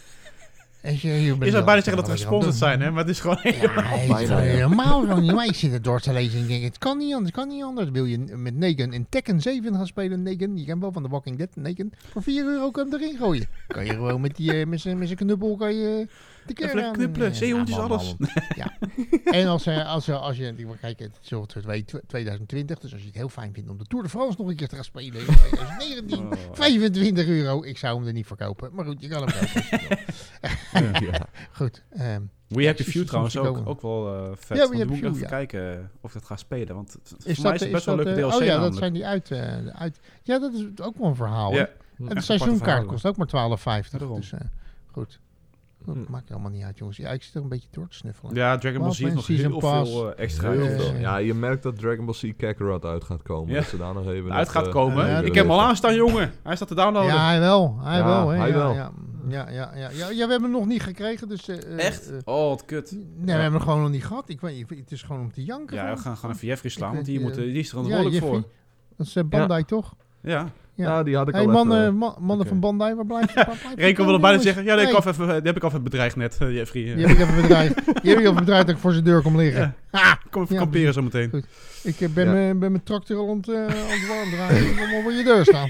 Nee. Je zou bijna zeggen dat we gesponsord zijn, hè? Maar het is gewoon helemaal gewoon niet. Maar ik zit er door te lezen en denk, het kan niet anders. Wil je met Negan in Tekken 7 gaan spelen, Negan, je kent wel van The Walking Dead, Negan, voor €4 kan je hem erin gooien. Kan je gewoon met zijn knuppel, kan je de keer aan knuppelen, zeehondjes, alles. Ja. En als je kijk, het is 2020, dus als je het heel fijn vindt om de Tour de France nog een keer te gaan spelen in 2019, €25. Ik zou hem er niet verkopen, maar goed, je kan hem kopen. Ja. Goed. We Happy Few trouwens ook wel vet. Ja, we moet ik even kijken of dat gaat spelen, want voor mij is het best wel een leuke DLC. Oh ja, dat zijn die uit. Ja, dat is ook wel een verhaal. Ja. En de seizoenkaart kost ook maar €12,50. Dus goed. Dat maakt helemaal niet uit, jongens. Ja, ik zit er een beetje door te snuffelen. Ja, Dragon Ball Z heeft nog heel veel extra. Ja, je merkt dat Dragon Ball Z Kakarot uit gaat komen. Dat ze daar nog even uit gaat komen? Ik heb hem al aanstaan, jongen. Hij staat te downloaden. Ja, hij wel. Hij wel. Ja, we hebben hem nog niet gekregen. Dus, echt? Oh, wat kut. Nee, we hebben hem gewoon nog niet gehad. Het is gewoon om te janken. Ja, we gaan gewoon even Jeffrey slaan, want die is er verantwoordelijk voor. Dat is Bandai, toch? Ja. Ja, die had ik al mannen van Bandai, waar blijft je? Renko wilde bijna zeggen, ja, die heb ik al even bedreigd net, Jeffrey. Die heb ik even bedreigd dat ik voor zijn deur kom liggen. Ja. Kom even kamperen zo meteen. Goed. Ik ben mijn tractor al aan het warm draaien. Ik kom voor je deur staan.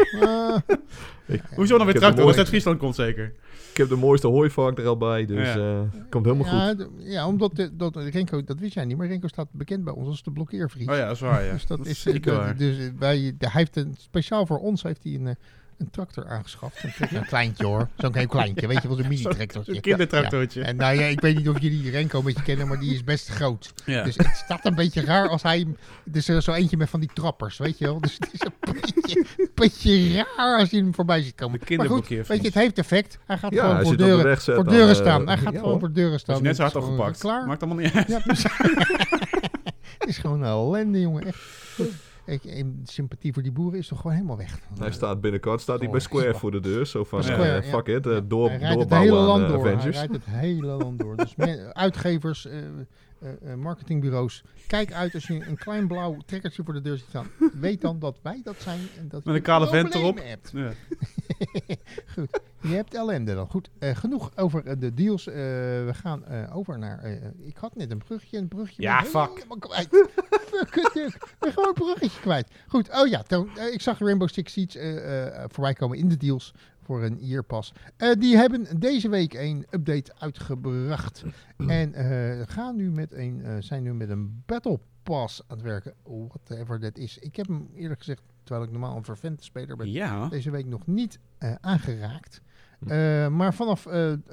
Hoezo dan weer tractor? Als het Friesland komt zeker. Ik heb de mooiste hooivark er al bij, dus komt helemaal goed. Ja, omdat Renko, dat wist jij niet, maar Renko staat bekend bij ons als de blokkeervries. Oh ja, dat is waar, ja. Dus dat is hij heeft speciaal voor ons heeft hij een tractor aangeschaft. Een kleintje hoor. Zo'n heel kleintje. Weet je wel, zo'n mini-tractortje. Een kindertractortje. Ja. En nou ja, ik weet niet of jullie Renko een beetje kennen, maar die is best groot. Ja. Dus het staat een beetje raar als hij... Dus er is zo eentje met van die trappers, weet je wel. Dus het is een beetje raar als je hem voorbij ziet komen. Maar goed, weet je, het heeft effect. Hij gaat gewoon voor deuren staan. Hij gaat gewoon voor deuren staan. Is net zo hard opgepakt. Klaar. Maakt allemaal niet uit. Ja, het is gewoon een ellende, jongen. Echt. Sympathie voor die boeren is toch gewoon helemaal weg. Hij staat binnenkort bij Square voor de deur. Zo van, Square, fuck it, doorbouwen het hele land door. Avengers. Hij rijdt het hele land door. Dus uitgevers, marketingbureaus, kijk uit als je een klein blauw trekkertje voor de deur ziet staan. Weet dan dat wij dat zijn. En dat met een kale vent erop. Ja. Goed, je hebt ellende dan. Goed, genoeg over de deals. We gaan over naar... ik had net een brugje. Ja, fuck. Helemaal kwijt. Ik ben gewoon een bruggetje kwijt. Goed, oh ja, ik zag Rainbow Six Siege voorbij komen in de deals voor een year pass. Die hebben deze week een update uitgebracht. En zijn nu met een battle pass aan het werken. Whatever that is. Ik heb hem eerlijk gezegd, terwijl ik normaal een vervente speler ben, deze week nog niet aangeraakt. Maar vanaf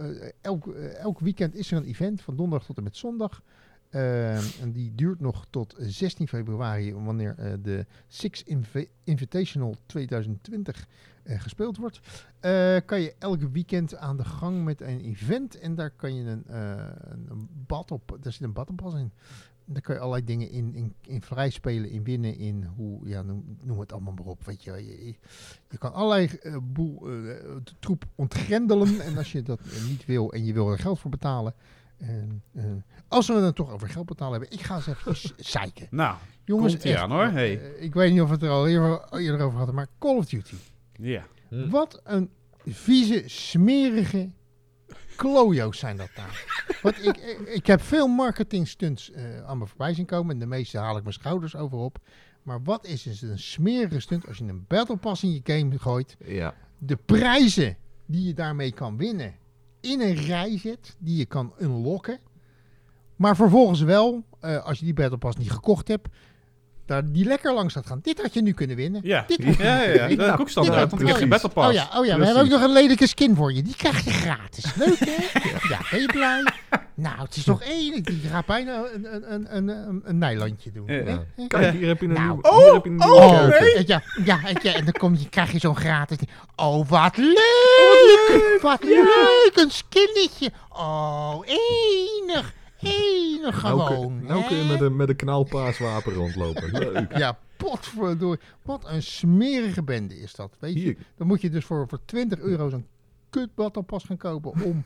elk weekend is er een event van donderdag tot en met zondag. En die duurt nog tot 16 februari, wanneer de Six Invitational 2020 gespeeld wordt. Kan je elk weekend aan de gang met een event en daar kan je een battle, daar zit een battle pass in. Daar kan je allerlei dingen in vrij spelen, in winnen, in noem het allemaal maar op. Weet je kan allerlei troep ontgrendelen en als je dat niet wil en je wil er geld voor betalen, Als we het toch over geld betalen hebben, ik ga eens even zeiken. Nou, jongens, komt-ie aan hoor. Hey. Ik weet niet of we het er al eerder over hadden, maar Call of Duty. Ja. Wat een vieze, smerige klojo's zijn dat daar. Want ik heb veel marketing stunts aan me voorbij zien komen. En de meeste haal ik mijn schouders over op. Maar wat is dus een smerige stunt als je een Battle Pass in je game gooit. Ja. De prijzen die je daarmee kan winnen in een rij zet. Die je kan unlocken. Maar vervolgens wel, als je die Battle Pass niet gekocht hebt. Daar die lekker langs gaat gaan. Dit had je nu kunnen winnen. Ja, Dit had je dat is ook standaard. Want ik heb geen Battle Pass. Oh ja, we hebben ook nog een lelijke skin voor je. Die krijg je gratis. Leuk hè? Ja, ben je blij? Nou, het is toch één. Die gaat bijna een Nijlandje doen. Ja. Kijk, hier heb je een Nou. nieuwe character. Ja, en dan krijg je zo'n gratis. Oh, wat leuk! Wat leuk! Een skinnetje. Oh, enig gewoon. Nou kun je met een knalpaaswapen rondlopen. Leuk. Ja, potverdorie. Wat een smerige bende is dat. Weet je? Hier. Dan moet je dus voor €20 zo'n kut Battle Pass gaan kopen om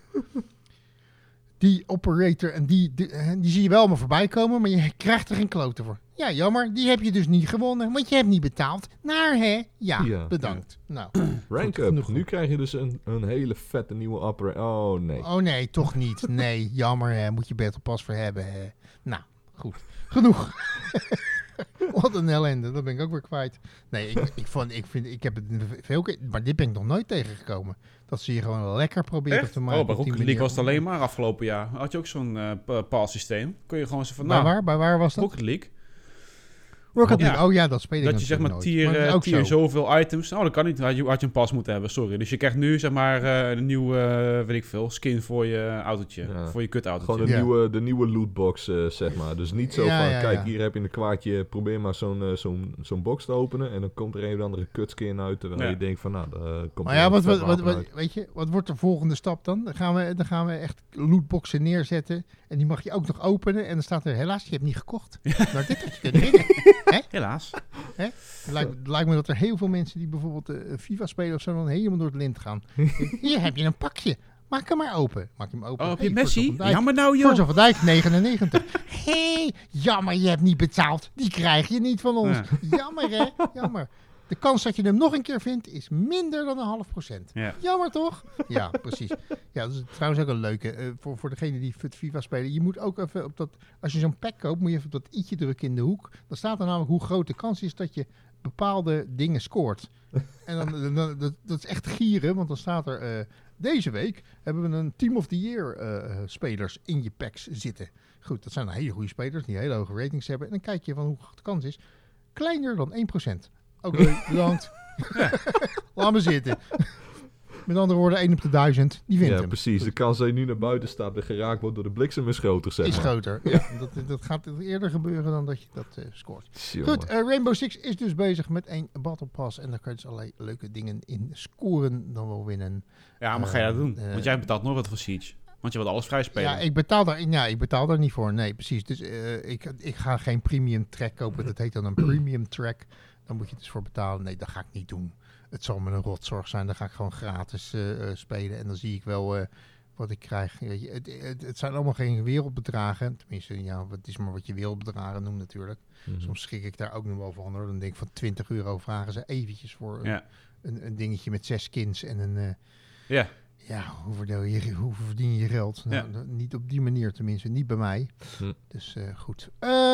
die operator en die zie je wel maar voorbij komen, maar je krijgt er geen klote voor. Ja, jammer. Die heb je dus niet gewonnen, want je hebt niet betaald. Naar hè? Ja, bedankt. Nou, Rank goed, up. genoeg. Nu krijg je dus een hele vette nieuwe operator. Oh nee. Oh nee, toch niet. Nee, jammer hè. Moet je Battle Pass voor hebben hè. Nou, goed. Genoeg. Wat een ellende. Dat ben ik ook weer kwijt. Nee, ik heb het veel keer, maar dit ben ik nog nooit tegengekomen. Dat ze je gewoon lekker proberen Echt? te maken. Oh, bij Rocket League was het alleen maar afgelopen jaar. Had je ook zo'n pass systeem. Kun je gewoon zo van, nou, Bij waar was dat? Rocket League. Rocket Ja. League. Oh ja, dat speel ik Dat je zeg maar natuurlijk nooit. tier zoveel items. Nou, dat kan niet. Had je een pas moeten hebben, sorry. Dus je krijgt nu zeg maar een nieuwe, weet ik veel, skin voor je autootje. Ja. Voor je kutautootje. Gewoon de nieuwe lootbox, zeg maar. Dus niet zo Ja, van, ja, kijk, ja. hier heb je een kwaadje, probeer maar zo'n box te openen. En dan komt er een of andere kutskin uit, terwijl je denkt van, nou, daar komt Maar ja, er een vet wapen uit. weet je, wat wordt de volgende stap dan? Dan gaan we echt lootboxen neerzetten. En die mag je ook nog openen. En dan staat er, helaas, je hebt niet gekocht. Maar dit had je kunnen winnen. Helaas. Het lijkt me dat er heel veel mensen die bijvoorbeeld FIFA spelen of zo dan helemaal door het lint gaan. Hier heb je een pakje. Maak hem maar open. Maak hem open. Oh, heb je Hey, Messi? Virgil van Dijk. Jammer nou, joh. Virgil van Dijk, 99. Jammer, je hebt niet betaald. Die krijg je niet van ons. Ja. Jammer, hè? Jammer. De kans dat je hem nog een keer vindt is minder dan 0,5%. Ja. Jammer toch? Ja, precies. Ja, dat is trouwens ook een leuke. Voor degene die FIFA spelen. Je moet ook even op dat. Als je zo'n pack koopt, moet je even op dat i'tje drukken in de hoek. Dan staat er namelijk hoe groot de kans is dat je bepaalde dingen scoort. En dan dat is echt gieren, want dan staat er. Deze week hebben we een Team of the Year spelers in je packs zitten. Goed, dat zijn dan hele goede spelers die hele hoge ratings hebben. En dan kijk je van hoe groot de kans is. Kleiner dan 1%. Oké, bedankt. Laat me zitten. Met andere woorden, 1 op de 1000, die wint Ja, hem. precies. Goed. De kans dat je nu naar buiten staat en geraakt wordt door de bliksem is groter, zeg Is maar. groter. Ja, dat gaat eerder gebeuren dan dat je dat scoort. Jongen. Goed, Rainbow Six is dus bezig met een Battle Pass. En daar kan je dus allerlei leuke dingen in scoren dan wel winnen. Ja, maar ga je dat doen? Eh, Want jij betaalt nog wat voor Siege. Want je wilt alles vrij spelen. Ja, ik betaal daar niet voor. Nee, precies. Dus ik ga geen premium track kopen. Dat heet dan een premium track. Dan moet je dus voor betalen. Nee, dat ga ik niet doen. Het zal me een rotzorg zijn. Dan ga ik gewoon gratis spelen. En dan zie ik wel wat ik krijg. Weet je, het zijn allemaal geen wereldbedragen. Tenminste, ja, het is maar wat je wereldbedragen noemt natuurlijk. Mhm. Soms schrik ik daar ook nog wel van. Hoor. Dan denk ik van €20 vragen ze eventjes voor een dingetje met 6 skins en een... Ja. Ja, hoe verdien je geld? Nou, niet op die manier tenminste, niet bij mij. Dus goed.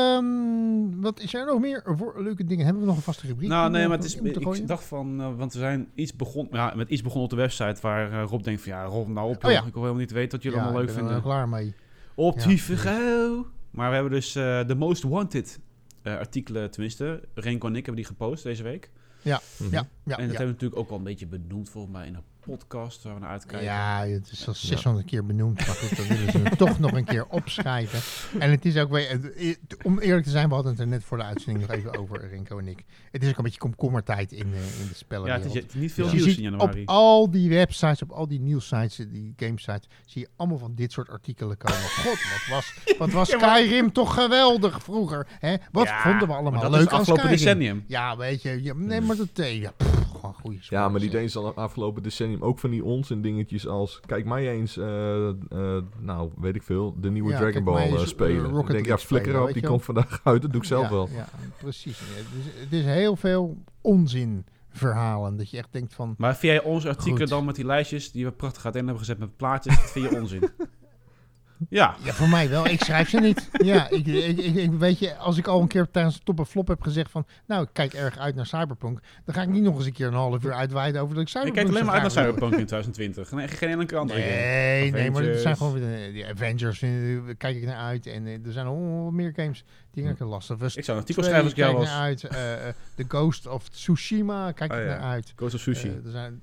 Wat is er nog meer voor leuke dingen? Hebben we nog een vaste rubriek? Nou, nee, maar het is, ik dacht van, want we zijn met iets begonnen op de website waar Rob denkt van, ja, Rob, nou op, ik wil helemaal niet weten wat jullie allemaal leuk vinden. Ik ben er klaar mee. Op die vergauw. Maar we hebben dus de Most Wanted artikelen, tenminste, Renko en ik hebben die gepost deze week. Ja, en dat hebben we natuurlijk ook al een beetje benoemd volgens mij in een podcast waar we naar uitkijken. Ja, het is al 600 keer benoemd, maar goed, dan willen ze het toch nog een keer opschrijven. En het is ook weer, om eerlijk te zijn, we hadden het er net voor de uitzending nog even over, Renko en ik. Het is ook een beetje komkommertijd in de spellen. Ja, het is niet veel dus nieuws in januari. Op al die websites, op al die nieuwsites, die gamesites, zie je allemaal van dit soort artikelen komen. God, wat was Skyrim toch geweldig vroeger. Hè? Wat vonden we allemaal dat leuk is aan afgelopen Skyrim? decennium. Ja, weet je, nee, maar dat... gewoon goede spelers. Ja, maar die deden ze al afgelopen decennium ook van die onzin dingetjes als... Kijk mij eens, nou, weet ik veel, de nieuwe Dragon Ball spelen. Ik denk, flikker op, die komt vandaag uit. Dat doe ik zelf wel. Ja, precies. Het is heel veel onzinverhalen. Dat je echt denkt van... Maar vind jij onze artikelen dan met die lijstjes die we prachtig uiteen hebben gezet met plaatjes, dat vind je onzin? Ja. Ja, voor mij wel. Ik schrijf ze niet. Ja, ik weet je, als ik al een keer tijdens de top en flop heb gezegd van, nou, ik kijk erg uit naar Cyberpunk, dan ga ik niet nog eens een keer een half uur uitweiden over dat ik Cyberpunk. Ik kijk alleen maar uit naar Cyberpunk in 2020. Nee, geen enkele andere game. Nee, maar er zijn gewoon weer de Avengers, kijk ik naar uit. En er zijn nog meer games die ik lastig was. Ik zou een artikel schrijven als ik jou was. Naar uit. The Ghost of Tsushima, kijk ik naar uit. Ghost of Sushi.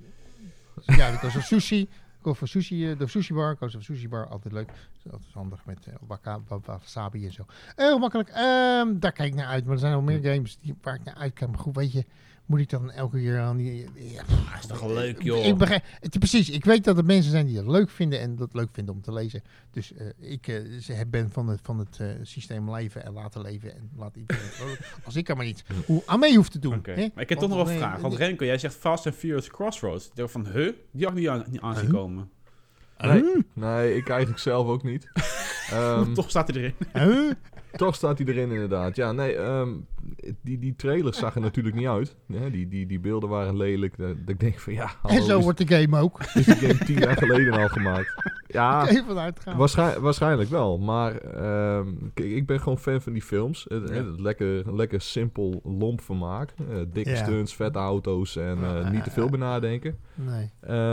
De Ghost of Sushi. De sushi bar, Coast of Sushi Bar, altijd leuk. Altijd handig met wasabi en zo. Heel makkelijk. Daar kijk ik naar uit. Maar er zijn nog meer games waar ik naar uitkijk. Maar goed, weet je, moet ik dan elke keer aan die... Ja, dat is toch wel leuk, joh. Precies, ik weet dat er mensen zijn die het leuk vinden en dat leuk vinden om te lezen. Dus ik ben van het systeem leven en laten leven en laat iedereen als ik er maar niet aan mee hoef te doen. Okay. Maar ik heb toch nog wel een vraag. Want Renko, jij zegt Fast and Furious Crossroads. Ik dacht van, die had ik niet aan zien komen. Nee, ik eigenlijk zelf ook niet. Toch staat hij erin. Toch staat hij erin, inderdaad. Ja, nee, die trailers zag er natuurlijk niet uit. Ja, die beelden waren lelijk. Dat ik denk van, ja... Hallo, en zo wordt de game ook. Is de game 10 jaar geleden al gemaakt? Ja, even uitgaan. Waarschijnlijk wel. Maar kijk, ik ben gewoon fan van die films. Lekker simpel, lomp vermaak. Dikke stunts, vette auto's en niet te veel bij nadenken. Nee.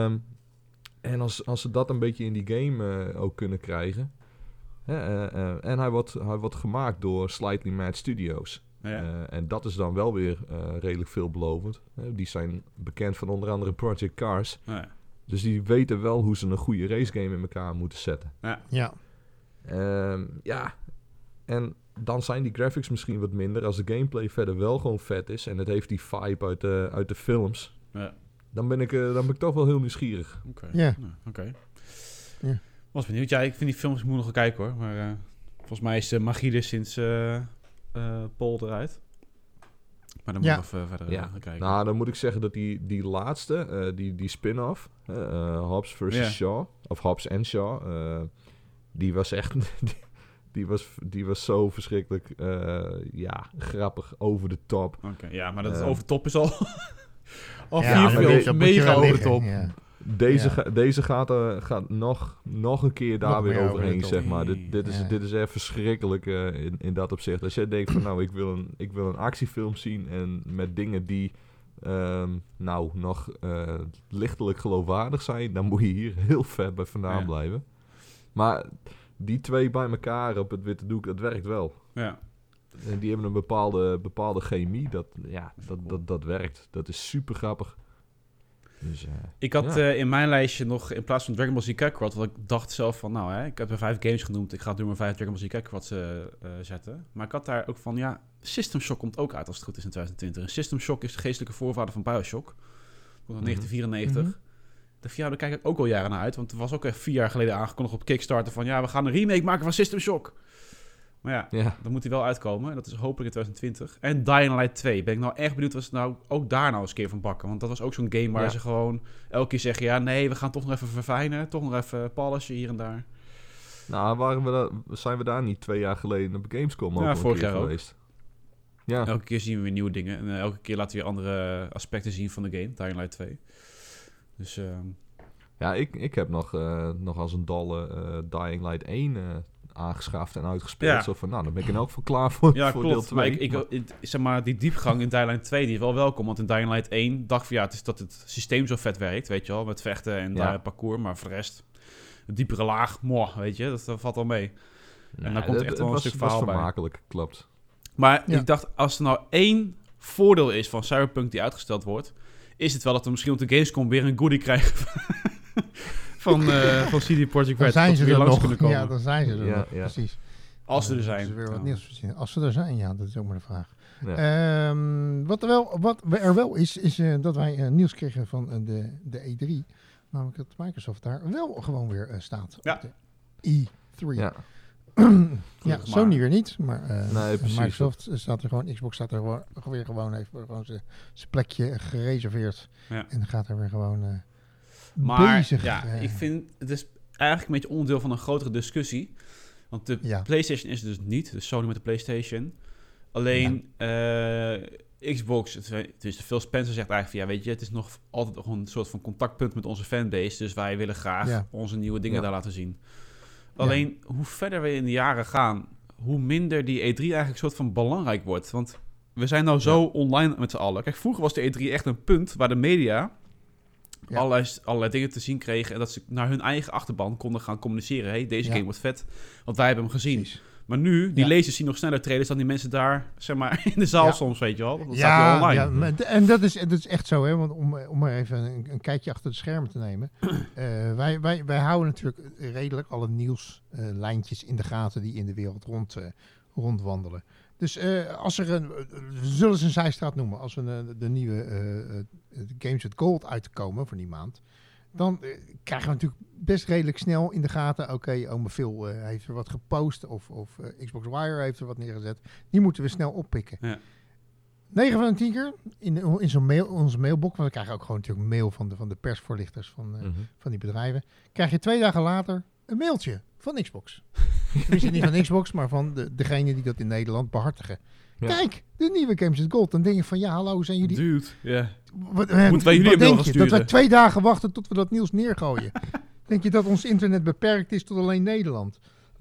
En als ze dat een beetje in die game ook kunnen krijgen... en hij wordt gemaakt door Slightly Mad Studios. Ja. En dat is dan wel weer redelijk veelbelovend. Die zijn bekend van onder andere Project Cars. Ja. Dus die weten wel hoe ze een goede racegame in elkaar moeten zetten. Ja. En dan zijn die graphics misschien wat minder. Als de gameplay verder wel gewoon vet is... en het heeft die vibe uit de films... Ja. Dan ben ik toch wel heel nieuwsgierig. Oké. Ja. Was benieuwd. Ja, ik vind die films, ik moet nog wel kijken hoor. Maar volgens mij is de magie er sinds Paul eruit. Maar dan moet ik even verder gaan kijken. Nou, dan moet ik zeggen dat die laatste, die spin-off, Hobbs versus Shaw, of Hobbs en Shaw, die was echt... Die was zo verschrikkelijk grappig, over de top. Oké, ja, maar dat over de top is al... vier films mega over de top. Ja. Deze gaat nog een keer daar weer overheen, zeg maar. Dit is echt verschrikkelijk in dat opzicht. Als jij denkt van, nou, ik wil een actiefilm zien... en met dingen die nog lichtelijk geloofwaardig zijn... dan moet je hier heel ver bij vandaan blijven. Maar die twee bij elkaar op het witte doek, dat werkt wel. Ja. En die hebben een bepaalde chemie. Dat werkt. Dat is super grappig. Dus, ik had in mijn lijstje nog, in plaats van Dragon Ball Z Kakarot, want ik dacht zelf van, ik heb er 5 games genoemd. Ik ga door mijn 5 Dragon Ball Z Kakarot zetten. Maar ik had daar ook van, System Shock komt ook uit als het goed is in 2020. En System Shock is de geestelijke voorvader van BioShock. Komt in 1994. Daar kijk ik ook al jaren naar uit. Want er was ook echt 4 jaar geleden aangekondigd op Kickstarter van... we gaan een remake maken van System Shock. Maar dan moet hij wel uitkomen. En dat is hopelijk in 2020. En Dying Light 2. Ben ik nou echt benieuwd wat ze nou ook daar nou eens een keer van bakken. Want dat was ook zo'n game waar ze gewoon elke keer zeggen... we gaan toch nog even verfijnen. Toch nog even polishen hier en daar. Nou, zijn we daar niet 2 jaar geleden op Gamescom ook vorig jaar geweest? Ook. Ja. Elke keer zien we weer nieuwe dingen. En elke keer laten we weer andere aspecten zien van de game. Dying Light 2. Dus... ik heb nog als een dolle Dying Light 1 aangeschaft en uitgespeeld. Ja. Zo van, dan ben ik in elk geval klaar voor deel 2. Maar zeg maar, die diepgang in Dying Light 2, die is wel welkom. Want in Dying Light 1 dacht ik het is dat het systeem zo vet werkt, weet je wel. Met vechten en parcours. Maar voor de rest, een diepere laag, weet je, dat valt wel mee. En dan komt echt wel een stuk verhaal bij. Vermakelijk, klopt. Maar ik dacht, als er nou 1 voordeel is van Cyberpunk die uitgesteld wordt... is het wel dat we misschien op de Gamescom weer een goodie krijgen... van CD Projekt Red. Dan zijn ze er nog. Kunnen komen. Ja, dan zijn ze er nog. Precies. Als ze er zijn. Is weer wat nieuws verzinnen. Als ze er zijn, dat is ook maar de vraag. Ja. Wat er wel is dat wij nieuws kregen van de E3. Namelijk dat Microsoft daar wel gewoon weer staat. Ja. Op de E3. Ja. Ja, Sony weer niet, maar precies. Microsoft staat er gewoon, Xbox staat er gewoon heeft gewoon zijn plekje gereserveerd en gaat er weer gewoon bezig. Ja, ik vind het is eigenlijk een beetje onderdeel van een grotere discussie, want de PlayStation is dus niet, dus Sony met de PlayStation. Alleen Xbox, dus Phil Spencer zegt eigenlijk van, ja, weet je, het is nog altijd gewoon een soort van contactpunt met onze fanbase, dus wij willen graag onze nieuwe dingen daar laten zien. Alleen, hoe verder we in de jaren gaan, hoe minder die E3 eigenlijk een soort van belangrijk wordt. Want we zijn nou zo online met z'n allen. Kijk, vroeger was de E3 echt een punt waar de media allerlei dingen te zien kregen en dat ze naar hun eigen achterban konden gaan communiceren. Hey, deze game wordt vet, want wij hebben hem gezien. Precies. Maar nu, die lezers zien nog sneller trailers dan die mensen daar, zeg maar, in de zaal soms, weet je wel. Dat staat online. Ja, en dat is echt zo, hè. Want om maar even een kijkje achter de schermen te nemen. Wij houden natuurlijk redelijk alle nieuwslijntjes in de gaten die in de wereld rondwandelen. Dus als er we zullen ze een zijstraat noemen, als we de nieuwe Games with Gold uitkomen voor die maand, dan krijgen we natuurlijk best redelijk snel in de gaten, oké, ome Phil heeft er wat gepost of Xbox Wire heeft er wat neergezet. Die moeten we snel oppikken. Ja. 9 van de 10 keer in zo'n mail, onze mailbox, want we krijgen ook gewoon natuurlijk mail van de persvoorlichters van die bedrijven, krijg je 2 dagen later een mailtje van Xbox. Tenminste niet van Xbox, maar van degene die dat in Nederland behartigen. Ja. Kijk, de nieuwe Games with Gold. Dan denk je van, ja, hallo, zijn jullie... Dude, ja. Wat denk je? Dat wij 2 dagen wachten tot we dat nieuws neergooien? Denk je dat ons internet beperkt is tot alleen Nederland?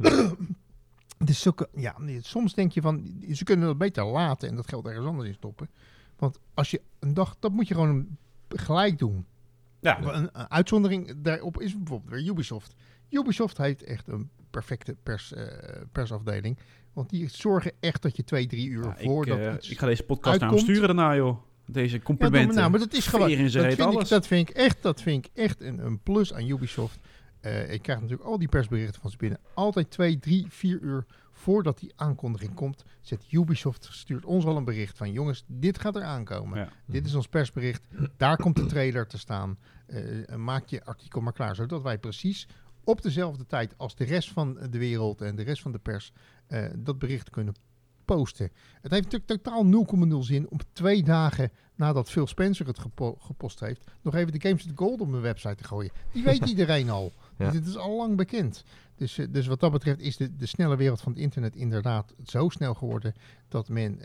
Dus soms denk je van, ze kunnen dat beter laten en dat geld ergens anders in stoppen. Want als je een dag, dat moet je gewoon gelijk doen. Ja. Een uitzondering daarop is bijvoorbeeld weer Ubisoft. Ubisoft heeft echt een perfecte persafdeling. Want die zorgen echt dat je 2-3 uur voordat ik ga deze podcast naar hem sturen daarna, joh. Deze complimenten. Ja, maar dat is gewoon... Dat vind ik echt een plus aan Ubisoft. Ik krijg natuurlijk al die persberichten van ze binnen. Altijd 2, 3, 4 uur voordat die aankondiging komt, stuurt ons al een bericht van, jongens, dit gaat er aankomen. Ja. Dit is ons persbericht. Daar komt de trailer te staan. Maak je artikel maar klaar, zodat wij precies op dezelfde tijd als de rest van de wereld en de rest van de pers dat bericht kunnen posten. Het heeft natuurlijk totaal 0,0 zin om 2 dagen nadat Phil Spencer het gepost heeft, nog even de Games with Gold op mijn website te gooien. Die weet iedereen al. Ja. Dit is al lang bekend. Dus wat dat betreft is de snelle wereld van het internet inderdaad zo snel geworden dat men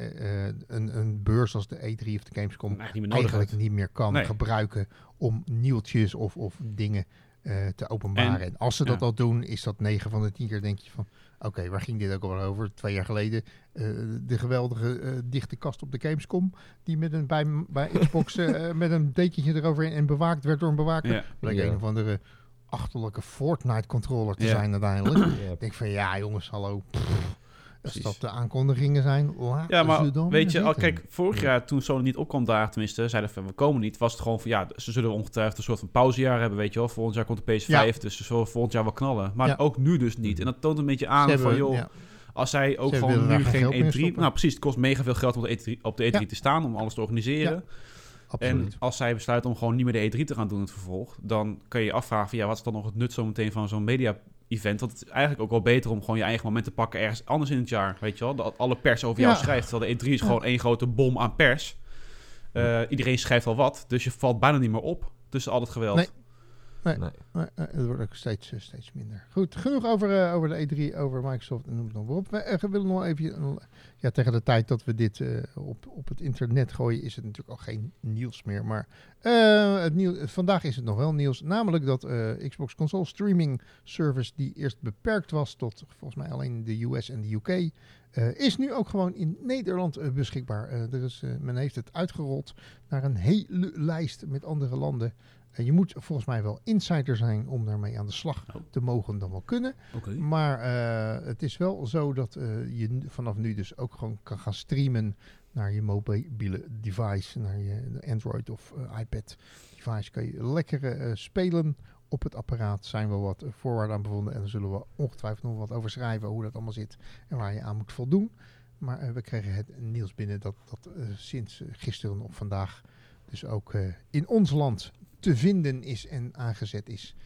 een beurs als de E3 of de Gamescom eigenlijk niet meer kan gebruiken om nieuwtjes of dingen te openbaren. En als ze dat al doen, is dat 9 van de 10 keer denk je van, oké, waar ging dit ook al over? 2 jaar geleden de geweldige dichte kast op de Gamescom, die met bij Xbox met een dekentje eroverheen en bewaakt werd door een bewaker. Bleek een of andere achterlijke Fortnite-controller te zijn uiteindelijk. Ik denk van, ja jongens, hallo. Als dat de aankondigingen zijn, maar ze dan weet je, kijk, vorig jaar toen Sony niet opkwam daar, tenminste, zeiden van, we komen niet, was het gewoon van, ja, ze zullen ongetwijfeld een soort van pauzejaar hebben, weet je wel. Volgend jaar komt de PS5, dus ze zullen volgend jaar wel knallen. Maar ook nu dus niet. En dat toont een beetje aan van, joh, als zij ook gewoon nu geen E3... Nou precies, het kost mega veel geld om op de E3 te staan, om alles te organiseren. Ja. Absoluut. En als zij besluiten om gewoon niet meer de E3 te gaan doen in het vervolg, dan kan je je afvragen van, ja, wat is dan nog het nut zometeen van zo'n media-event? Want het is eigenlijk ook wel beter om gewoon je eigen moment te pakken ergens anders in het jaar, weet je wel? Dat alle pers over jou schrijft, terwijl de E3 is gewoon één grote bom aan pers. Iedereen schrijft al wat, dus je valt bijna niet meer op tussen al het geweld. Nee. Het wordt ook steeds minder. Goed, genoeg over de E3, over Microsoft en noem het nog op. We willen nog even... tegen de tijd dat we dit op het internet gooien, is het natuurlijk al geen nieuws meer. Maar vandaag is het nog wel nieuws. Namelijk dat Xbox Console Streaming Service, die eerst beperkt was tot volgens mij alleen de US en de UK, is nu ook gewoon in Nederland beschikbaar. Men heeft het uitgerold naar een hele lijst met andere landen. Je moet volgens mij wel insider zijn om daarmee aan de slag te mogen dan wel kunnen. Okay. Maar het is wel zo dat je vanaf nu dus ook gewoon kan gaan streamen naar je mobiele device, naar je Android of iPad device. Kan je lekker spelen op het apparaat. Zijn wel wat voorwaarden aan bevonden en daar zullen we ongetwijfeld nog wat over schrijven hoe dat allemaal zit en waar je aan moet voldoen. Maar we kregen het nieuws binnen dat sinds gisteren of vandaag dus ook in ons land te vinden is en aangezet is.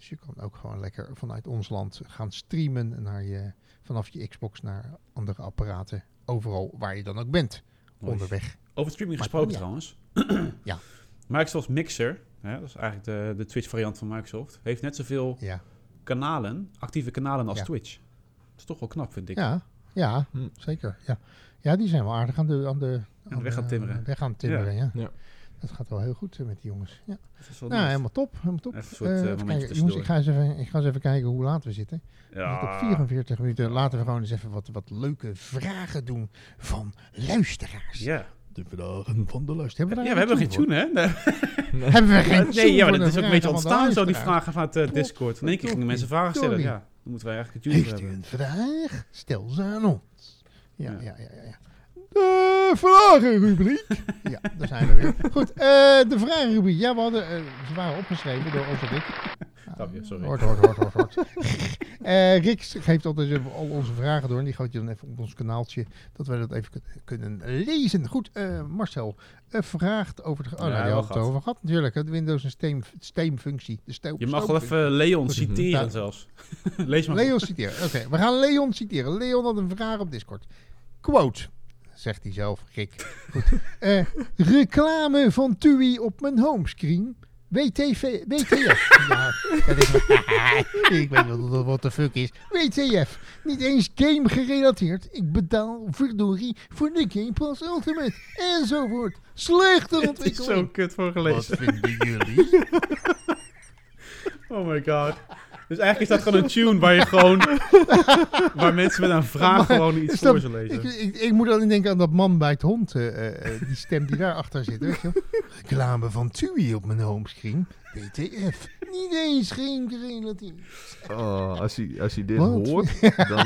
Dus je kan ook gewoon lekker vanuit ons land gaan streamen vanaf je Xbox naar andere apparaten. Overal waar je dan ook bent. Mooi. Onderweg. Over streaming gesproken ja. trouwens. Ja. Microsoft Mixer, dat is eigenlijk de Twitch variant van Microsoft, heeft net zoveel actieve kanalen als Twitch. Dat is toch wel knap, vind ik. Ja, zeker. Ja, die zijn wel aardig aan de weg aan timmeren. Weg aan timmeren, ja. Dat gaat wel heel goed met die jongens. Ja. Helemaal top. Jongens, ik ga eens even kijken hoe laat we zitten. Ja. We zitten op 44 minuten. Laten we gewoon eens even wat leuke vragen doen van luisteraars. Ja. De vragen van de luisteraars. We hebben geen tune, hè? Nee. Hebben we geen tune? Nee, maar dat is ook een beetje ontstaan, zo die vragen vanuit Discord. In één keer gingen mensen vragen stellen. Ja, dan moeten wij eigenlijk een tune hebben. Heeft u een vraag? Stel ze aan ons. Ja. De vragenrubriek. Ja, daar zijn we weer. Goed, de vragenrubriek. Ja, ze waren opgeschreven door onze Rick. Sorry. Hoort. Rick geeft altijd al onze vragen door. En die gooit je dan even op ons kanaaltje. Dat wij dat even kunnen lezen. Goed, Marcel vraagt over die hadden het over gehad natuurlijk. De Windows en Steam-functie. Je mag wel even Leon citeren zelfs. Lees maar. Leon citeren. Oké, we gaan Leon citeren. Leon had een vraag op Discord. Quote. Zegt hij zelf, Rick. Goed. Reclame van TUI op mijn homescreen. WTF. Ja, dat is ik weet wel wat de fuck is. WTF. Niet eens game gerelateerd. Ik betaal verdorie voor de Game Pass Ultimate. Enzovoort. Slechte ontwikkeling. Het is zo kut voor gelezen. Wat vinden jullie? Oh my god. Dus eigenlijk is dat gewoon een tune waar je gewoon... waar mensen met een vraag gewoon iets voor ze lezen. Ik moet alleen denken aan dat man bij het hond. Die stem die daarachter zit. Weet je? Reclame van TUI op mijn homescreen. WTF. Niet eens geen gerelateerd. Oh, als hij dit hoort,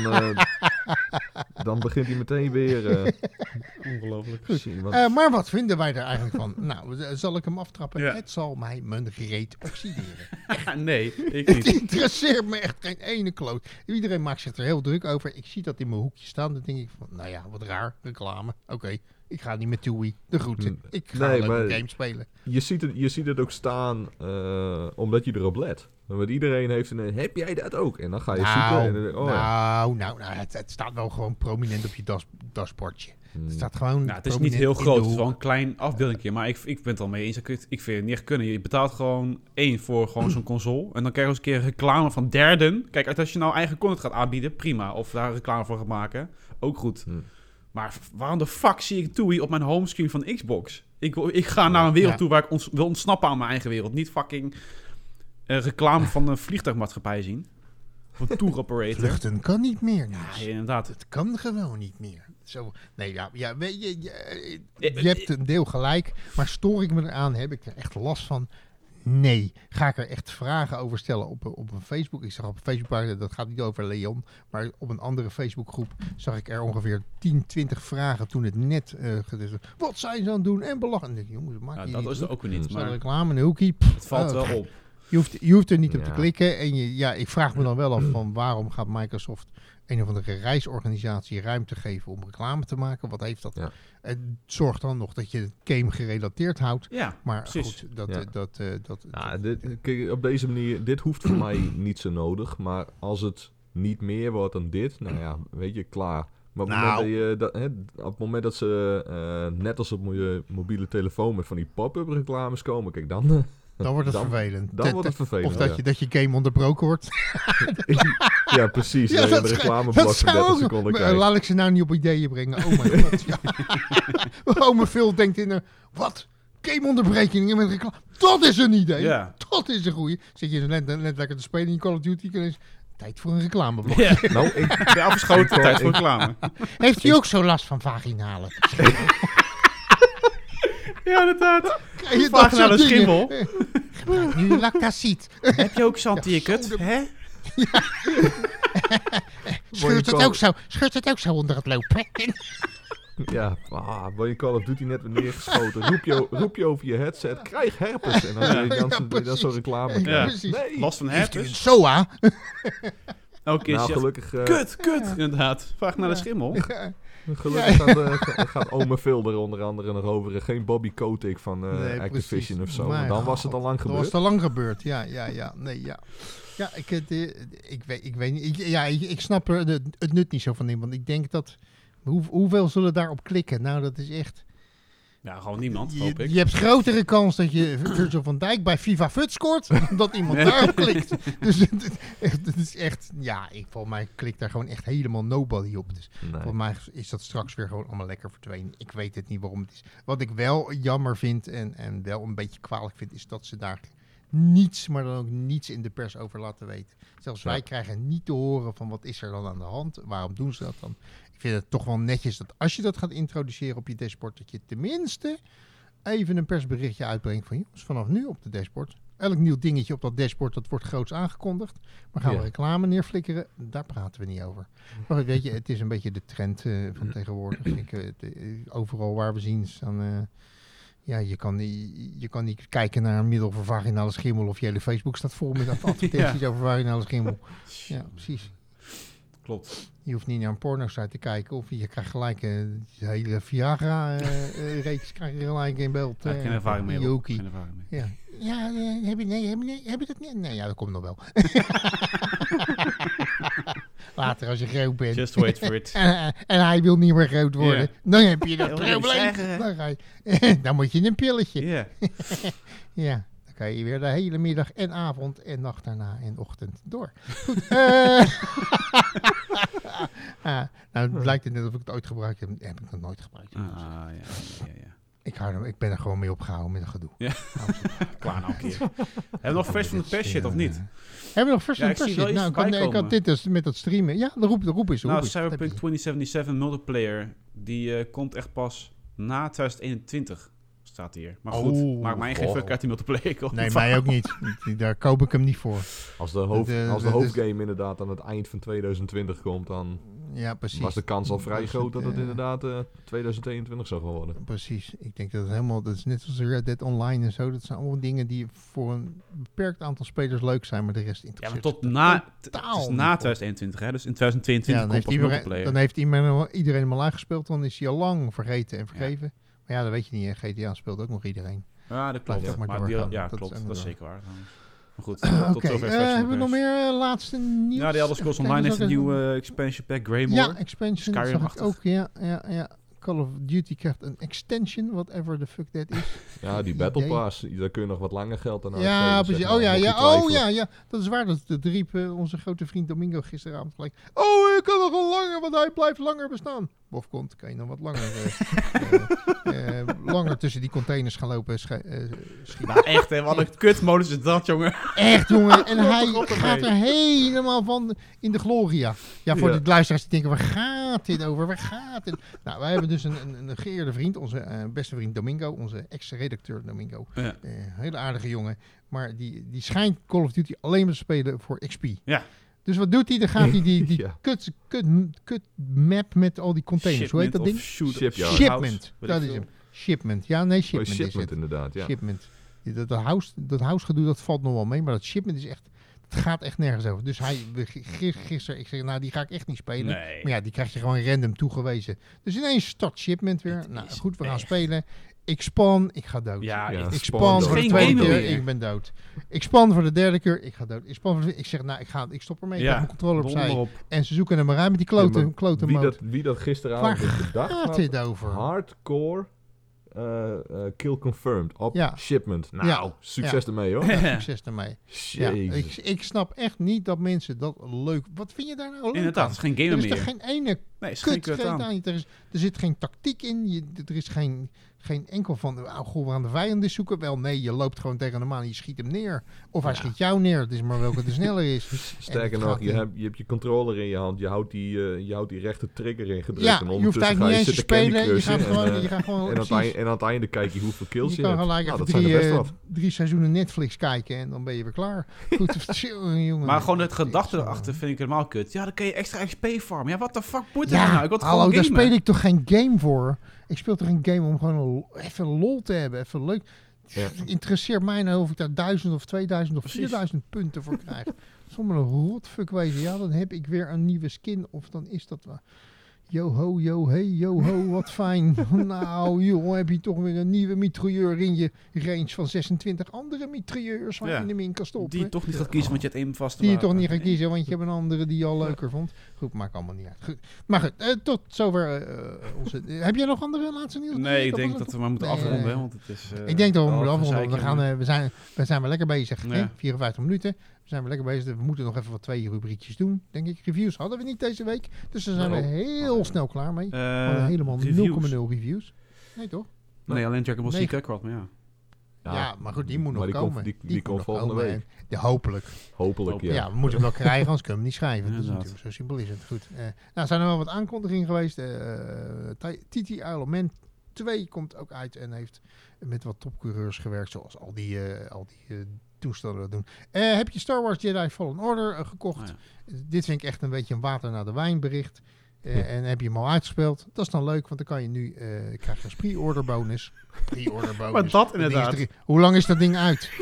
dan begint hij meteen weer... Ongelooflijk. Maar wat vinden wij er eigenlijk van? Nou, zal ik hem aftrappen? Ja. Het zal mij mijn reet oxideren. Nee, ik niet. Het interesseert me echt geen ene kloot. Iedereen maakt zich er heel druk over. Ik zie dat in mijn hoekje staan. Dan denk ik van, nou ja, wat raar. Reclame. Oké. Ik ga niet met TUI. De groeten. Ik ga een game spelen. Je ziet het ook staan omdat je erop let. Want iedereen heeft heb jij dat ook? En dan ga je zoeken. En, het staat wel gewoon prominent op je dashboardje. Het staat gewoon het is niet heel groot. Het is wel een klein afbeeldingje. Maar ik ben het al mee eens. Ik vind het niet echt kunnen. Je betaalt gewoon voor gewoon zo'n console. En dan krijg je eens een keer reclame van derden. Kijk, als je nou eigen content gaat aanbieden, prima. Of daar reclame voor gaat maken, ook goed. Maar waarom de fuck zie ik TUI op mijn homescreen van Xbox? Ik ga naar een wereld toe waar ik wil ontsnappen aan mijn eigen wereld. Niet fucking reclame van een vliegtuigmaatschappij zien. Van een tour operator. Vluchten kan niet meer. Ja, inderdaad. Het kan gewoon niet meer. Zo, nee, je hebt een deel gelijk. Maar stoor ik me eraan, heb ik er echt last van? Nee. Ga ik er echt vragen over stellen op een Facebook? Ik zag op een Facebook, dat gaat niet over Leon, maar op een andere Facebookgroep zag ik er ongeveer 10, 20 vragen toen het net gedaan. Wat zijn ze aan het doen? En belachelijk. Jongens, dat is er ook weer niet. Maar reclame, een hoekie. Het valt wel op. Je hoeft er niet op te klikken. En ik vraag me dan wel af van waarom gaat Microsoft een of andere reisorganisatie ruimte geven om reclame te maken? Wat heeft dat? Ja. Het zorgt dan nog dat je het game gerelateerd houdt. Ja, maar precies. Goed, kijk, op deze manier, dit hoeft voor mij niet zo nodig. Maar als het niet meer wordt dan dit, nou ja, weet je, klaar. Maar op het moment dat ze net als op je mobiele telefoon met van die pop-up reclames komen, kijk dan... Dan wordt het vervelend. Dan wordt het vervelend, Of dat je game onderbroken wordt. Ja, precies. Ja, de reclameblok van 30 seconden krijgt. Laat ik ze nou niet op ideeën brengen. Oh mijn god. Ja. Ome Phil denkt wat? Gameonderbrekingen met reclame. Dat is een idee. Ja. Dat is een goeie. Zit je net lekker te spelen in Call of Duty. Tijd voor een reclameblok. Ja. Nou, ik ben afgeschoten. Tijd voor reclame. Heeft u ook zo last van vaginalen? Ja, inderdaad. Vaak naar de schimmel. Gebruik nu Lactacid. Heb je ook Santieket? Hè? Ja. Scheurt het ook zo onder het lopen? Ja, word je Call of Duty net weer neergeschoten. Roep je over je headset, krijg herpes. En dan dan zo'n reclame. Ja, nee. Last van herpes. SOA. Elke keer Nou, zegt, gelukkig... kut, inderdaad. Vraag naar de schimmel. Gelukkig gaat Ome Phil er onder andere nog over. Geen Bobby Kotick van Activision of zo. Maar dan was het al lang gebeurd. Dan was het al lang gebeurd, ja. Nee, ja. Ja, ik weet niet. Ik snap er het nut niet zo van in. Want ik denk dat... Hoeveel zullen daarop klikken? Nou, dat is echt... Ja, gewoon niemand, hoop ik. Je hebt grotere kans dat je Virgil van Dijk bij FIFA FUT scoort, omdat iemand daarop klikt. Dus het is echt... Ja, volgens mij klikt daar gewoon echt helemaal nobody op. Dus volgens mij is dat straks weer gewoon allemaal lekker verdwenen. Ik weet het niet waarom het is. Wat ik wel jammer vind en wel een beetje kwalijk vind, is dat ze daar niets, maar dan ook niets in de pers over laten weten. Zelfs wij krijgen niet te horen van wat is er dan aan de hand. Waarom doen ze dat dan? Ik vind het toch wel netjes dat als je dat gaat introduceren op je dashboard, dat je tenminste even een persberichtje uitbrengt van jongens, vanaf nu op de dashboard. Elk nieuw dingetje op dat dashboard, dat wordt groots aangekondigd. Maar gaan we reclame neerflikkeren? Daar praten we niet over. Maar weet je, het is een beetje de trend van tegenwoordig. Overal waar we zien staan... je kan niet kijken naar een middel voor vaginale schimmel of je hele Facebook staat vol met advertenties over vaginale schimmel. Ja, precies. Klopt. Je hoeft niet naar een porno-site te kijken of je krijgt gelijk de hele Viagra-reeks krijg je gelijk in beeld. Geen ervaring mee. Ja, heb je dat niet? Nee, ja, dat komt nog wel. Later als je groot bent. Just wait for it. en hij wil niet meer groot worden. Yeah. Dan heb je dat probleem. Dan moet je een pilletje. Yeah. Ja. Dan kan je weer de hele middag en avond en nacht daarna en ochtend door. Goed. Nou, het lijkt het net of ik het ooit gebruikt heb. Heb ik nog nooit gebruikt. Ja. Ik ben er gewoon mee opgehouden met een gedoe. Ja. Klaar nou een keer. Hebben we nog vers van de pers shit of niet? Hebben we nog vers van de pers shit? Nou, ik had dit dus met dat streamen. Ja, de roep is. Nou, Cyberpunk 2077 multiplayer, die komt echt pas na 2021. Staat hier. Maar goed, maakt mij geen fuck uit die multiplayer. Nee, mij ook niet. Daar koop ik hem niet voor. Als de hoofdgame inderdaad aan het eind van 2020 komt, dan was de kans al vrij groot dat het inderdaad 2021 zou gaan worden. Precies. Ik denk dat het helemaal... Dat is net zoals Red Dead Online en zo. Dat zijn allemaal dingen die voor een beperkt aantal spelers leuk zijn, maar de rest interesseert. Ja, maar het is na 2021, hè? Dus in 2022 komt pas multiplayer. Dan heeft iedereen hem al uitgespeeld, dan is hij al lang vergeten en vergeven. Maar ja, dat weet je niet. GTA speelt ook nog iedereen. Ja, dat klopt. Klopt. Dat is zeker waar. Maar goed, tot zover. Hebben we nog meer laatste nieuws? Ja, de Elder Scrolls Online heeft een nieuwe expansion pack, Greymore. Ja, expansion zag ik ook. Ja. Call of Duty krijgt een extension, whatever the fuck that is. Ja, die Battle Pass, daar kun je nog wat langer geld aan uitgeven. Ja, precies. Ja. Dat is waar. Dat riep onze grote vriend Domingo gisteravond gelijk. Oh, ik kan nog wel langer, want hij blijft langer bestaan. Bofkont, kan je nog wat langer langer tussen die containers gaan lopen schieten. Nou echt, hè? Wat een kutmodus is dat, jongen. Echt, jongen. En hij gaat er helemaal van in de gloria. Ja, voor de luisteraars die denken, waar gaat dit over? Waar gaat dit? Nou, wij hebben dus een geëerde vriend, onze beste vriend Domingo, onze ex-redacteur Domingo. Ja. Hele aardige jongen. Maar die schijnt Call of Duty alleen maar te spelen voor XP. Ja. Dus wat doet hij? Dan gaat hij die kut map met al die containers. Hoe heet dat ding? Shipment. Dat is hem. Shipment. Ja, nee, shipment is het. Inderdaad, ja. Shipment. Dat house gedoe, dat valt nog wel mee. Maar dat shipment is echt... Het gaat echt nergens over. Dus gisteren, ik zeg, nou, die ga ik echt niet spelen. Nee. Maar ja, die krijg je gewoon random toegewezen. Dus ineens start shipment weer. Nou, goed, we gaan spelen. Ik span, ik ga dood. Ja, ik span voor de tweede keer, ik ben dood. Ik span voor de derde keer, ik ga dood. Ik zeg, nou, ik stop ermee. Ik heb mijn controller opzij. En ze zoeken er maar uit met die kloten wie dat gisteravond bedacht had. Waar gaat dit over? Hardcore kill confirmed op shipment. Nou, succes ermee, hoor. Succes ermee. Ja, ik snap echt niet dat mensen dat leuk... Wat vind je daar nou leuk Inderdaad, het is geen gamer meer. Er is er geen ene kut aan. Er zit geen tactiek in. Er is geen enkel van... we gaan de vijand eens zoeken. Wel, nee, je loopt gewoon tegen hem aan en je schiet hem neer. Of hij schiet jou neer. Het is maar welke de sneller is. Sterker nog, je hebt je controller in je hand. Je houdt die rechte trigger ingedrukt. Ja, je hoeft eigenlijk niet eens te spelen. Je gaat gewoon en aan het einde kijk je hoeveel kills je hebt. Je kan gelijk even 3 seizoenen Netflix kijken en dan ben je weer klaar. Goed, jongen. Maar gewoon het gedachte erachter vind ik helemaal kut. Ja, dan kun je extra XP farmen. Ja, wat de fuck moet dat nou? Ik wil hallo, daar speel ik toch geen game voor? Ik speel toch een game om gewoon even lol te hebben, even leuk. Interesseert mij nou of ik daar 1000 of 2000 of 4000 punten voor krijg. Sommige rotfuck wezen. Ja, dan heb ik weer een nieuwe skin. Of dan is dat wel... Yo-ho, yo-hey, yo-ho, wat fijn. Nou, joh, heb je toch weer een nieuwe mitrailleur in je range van 26 andere mitrailleurs waar je hem in kan stoppen. Die je toch niet gaat kiezen, want je hebt één vaste Die je toch niet gaat kiezen, want je hebt een andere die je al leuker vond. Goed, maakt allemaal niet uit. Goed. Maar goed, tot zover onze... heb jij nog andere laatste nieuws? Nee, ik denk dat we maar moeten afronden, want het is... ik denk dat we moeten afronden. We zijn wel lekker bezig. Ja. Hè? 54 minuten. We zijn we lekker bezig. We moeten nog even wat 2 rubriekjes doen, denk ik. Reviews hadden we niet deze week. Dus daar zijn we heel snel klaar mee. Helemaal 0,0 reviews. Nee, toch? Nee, alleen Dragon Ball Z Kakarot, maar ja, maar goed, die moet nog komen. Die komt volgende week. Hopelijk. Hopelijk, ja. Ja, we moeten hem wel krijgen, anders kunnen we hem niet schrijven. Ja, Dat is zo simpel is het. Goed. Nou, zijn er wel wat aankondigingen geweest. TT Isle of Man 2 komt ook uit en heeft met wat topcoureurs gewerkt, zoals al die toestellen doen. Heb je Star Wars Jedi Fallen Order gekocht? Ja. Dit vind ik echt een beetje een water naar de wijn bericht. En heb je hem al uitgespeeld? Dat is dan leuk, want dan kan je nu krijg je als pre-order bonus. Maar dat inderdaad. Hoe lang is dat ding uit?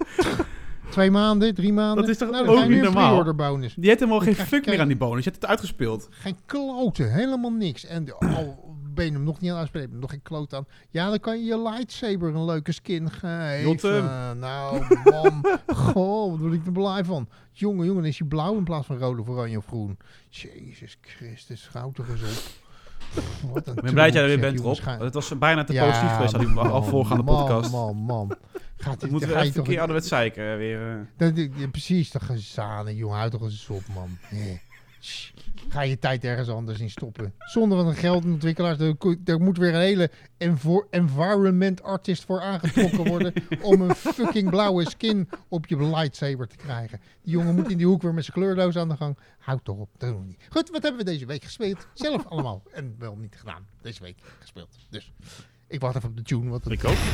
2 maanden, 3 maanden? Dat is toch nou, ook niet normaal? Pre-order bonus. Die heeft helemaal geen fuck meer aan die bonus. Je hebt het uitgespeeld. Geen kloten, helemaal niks. En al ben je hem nog niet aan het uitspelen, heb je nog geen kloot aan. Ja, dan kan je je lightsaber een leuke skin geven. Nou, man. Goh, wat word ik er blij van. Jongen, dan is hij blauw in plaats van rood of oranje of groen. Jezus Christus, houd toch eens op. Ik ben blij dat jij er weer bent, Rob. Het was bijna te positief geweest aan die al voorgaande podcast. Man. Moeten we even een keer ouderwets zeiken weer. Precies, dat gezanen, jongen. Houd toch eens op, man. Ga je tijd ergens anders in stoppen. Zonder van een geldontwikkelaars. Er moet weer een hele environment artist voor aangetrokken worden om een fucking blauwe skin op je lightsaber te krijgen. Die jongen moet in die hoek weer met zijn kleurdoos aan de gang. Houd toch op, dat doen we niet. Goed, wat hebben we deze week gespeeld? Zelf allemaal. En wel niet gedaan. Deze week gespeeld. Dus ik wacht even op de tune. Want ik ook.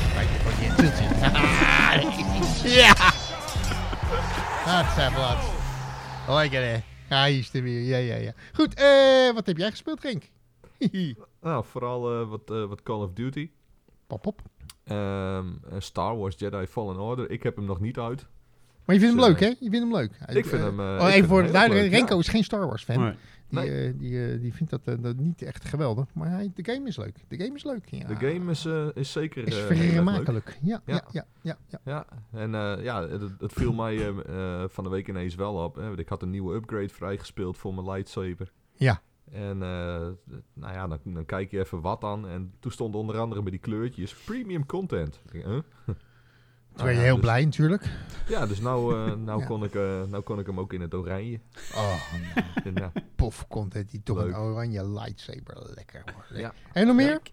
Ja! Dat zijn wat. Lekker hè. Ja, hier is er weer. Ja. Goed, wat heb jij gespeeld, Genk? Nou, vooral wat Call of Duty. Pop. Star Wars Jedi Fallen Order. Ik heb hem nog niet uit. Maar je vindt hem leuk, hè? Je vindt hem leuk. Ik vind hem... even voor de duidelijkheid, Renko is geen Star Wars fan. Nee. Die vindt dat niet echt geweldig. Maar de game is leuk. Ja. De game is zeker... Is vermakelijk. Ja. En het viel mij van de week ineens wel op. Ik had een nieuwe upgrade vrijgespeeld voor mijn lightsaber. Ja. En dan kijk je even wat aan. En toen stond onder andere bij die kleurtjes premium content. Toen ben je heel blij natuurlijk. Ja, dus nou kon ik hem ook in het oranje. Oh, nou. Pof content die toch een oranje lightsaber. Lekker hoor. Ja. En nog meer?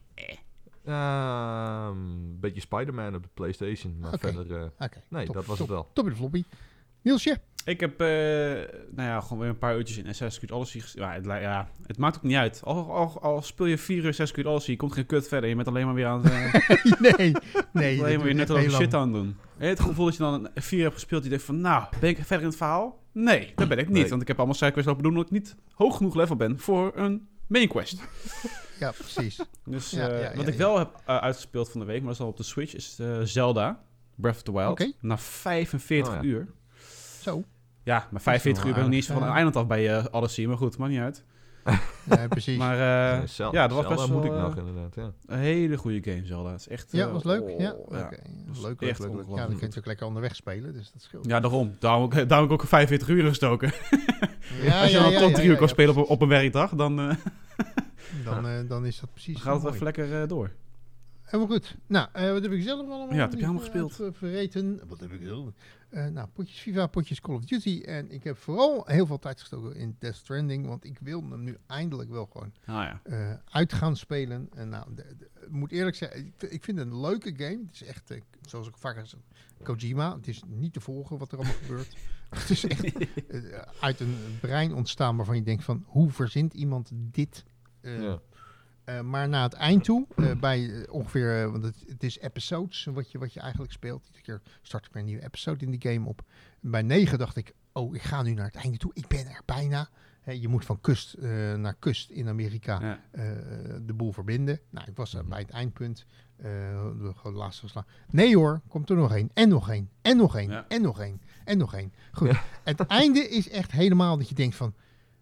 Een beetje Spider-Man op de PlayStation. Maar verder... nee, dat was het wel. Top in de floppy. Nielsje? Ik heb gewoon weer een paar uurtjes in Assassin's Creed Odyssey. Het maakt ook niet uit. Al speel je 4 uur Assassin's Creed Odyssey, je komt geen kut verder. Je bent alleen maar weer aan het... nee. Alleen maar weer net over shit aan doen. Het gevoel dat je dan 4 hebt gespeeld, die denkt van, nou, ben ik verder in het verhaal? Nee, dat ben ik niet. Want ik heb allemaal sidequests lopen doen omdat ik niet hoog genoeg level ben voor een main quest. Ja, precies. Dus wat ik wel heb uitgespeeld van de week, maar dat is al op de Switch, is Zelda Breath of the Wild. Okay. Na 45 uur. Zo. Ja, maar 45 uur ben ik nog niet eens van een eiland af bij Odyssey, maar goed, maakt niet uit. Ja, precies. Maar dat was best wel moet ik nog inderdaad, een hele goede game, Zelda. Het is echt... was leuk. Leuk. Echt Ja, dan kun je natuurlijk lekker onderweg spelen, dus dat scheelt. Ja, daarom. Daarom heb ik ook 45 uur gestoken. Als je dan tot 3 uur kan spelen op een werkdag, dan... dan is dat precies. Dan gaat het wel even lekker door. Helemaal goed. Nou, wat heb ik zelf allemaal? Ja, wat heb je allemaal gespeeld? Vergeten. Wat heb ik zelf? Potjes FIFA, potjes Call of Duty. En ik heb vooral heel veel tijd gestoken in Death Stranding. Want ik wil hem nu eindelijk wel gewoon uit gaan spelen. En moet eerlijk zeggen, ik vind het een leuke game. Het is echt, zoals ik vaak zeg, Kojima. Het is niet te volgen wat er allemaal gebeurt. Het is echt uit een brein ontstaan waarvan je denkt van, hoe verzint iemand dit? Maar na het eind toe, bij ongeveer, want het is episodes wat je eigenlijk speelt. Iedere keer start ik weer een nieuwe episode in die game op. Bij 9 dacht ik, ik ga nu naar het einde toe. Ik ben er bijna. je moet van kust naar kust in Amerika de boel verbinden. Nou, ik was bij het eindpunt. Gewoon laatste geslagen. Nee hoor, komt er nog één. En nog één. En nog één. Ja. En nog één. En nog één. Goed. Ja. Het einde is echt helemaal dat je denkt van...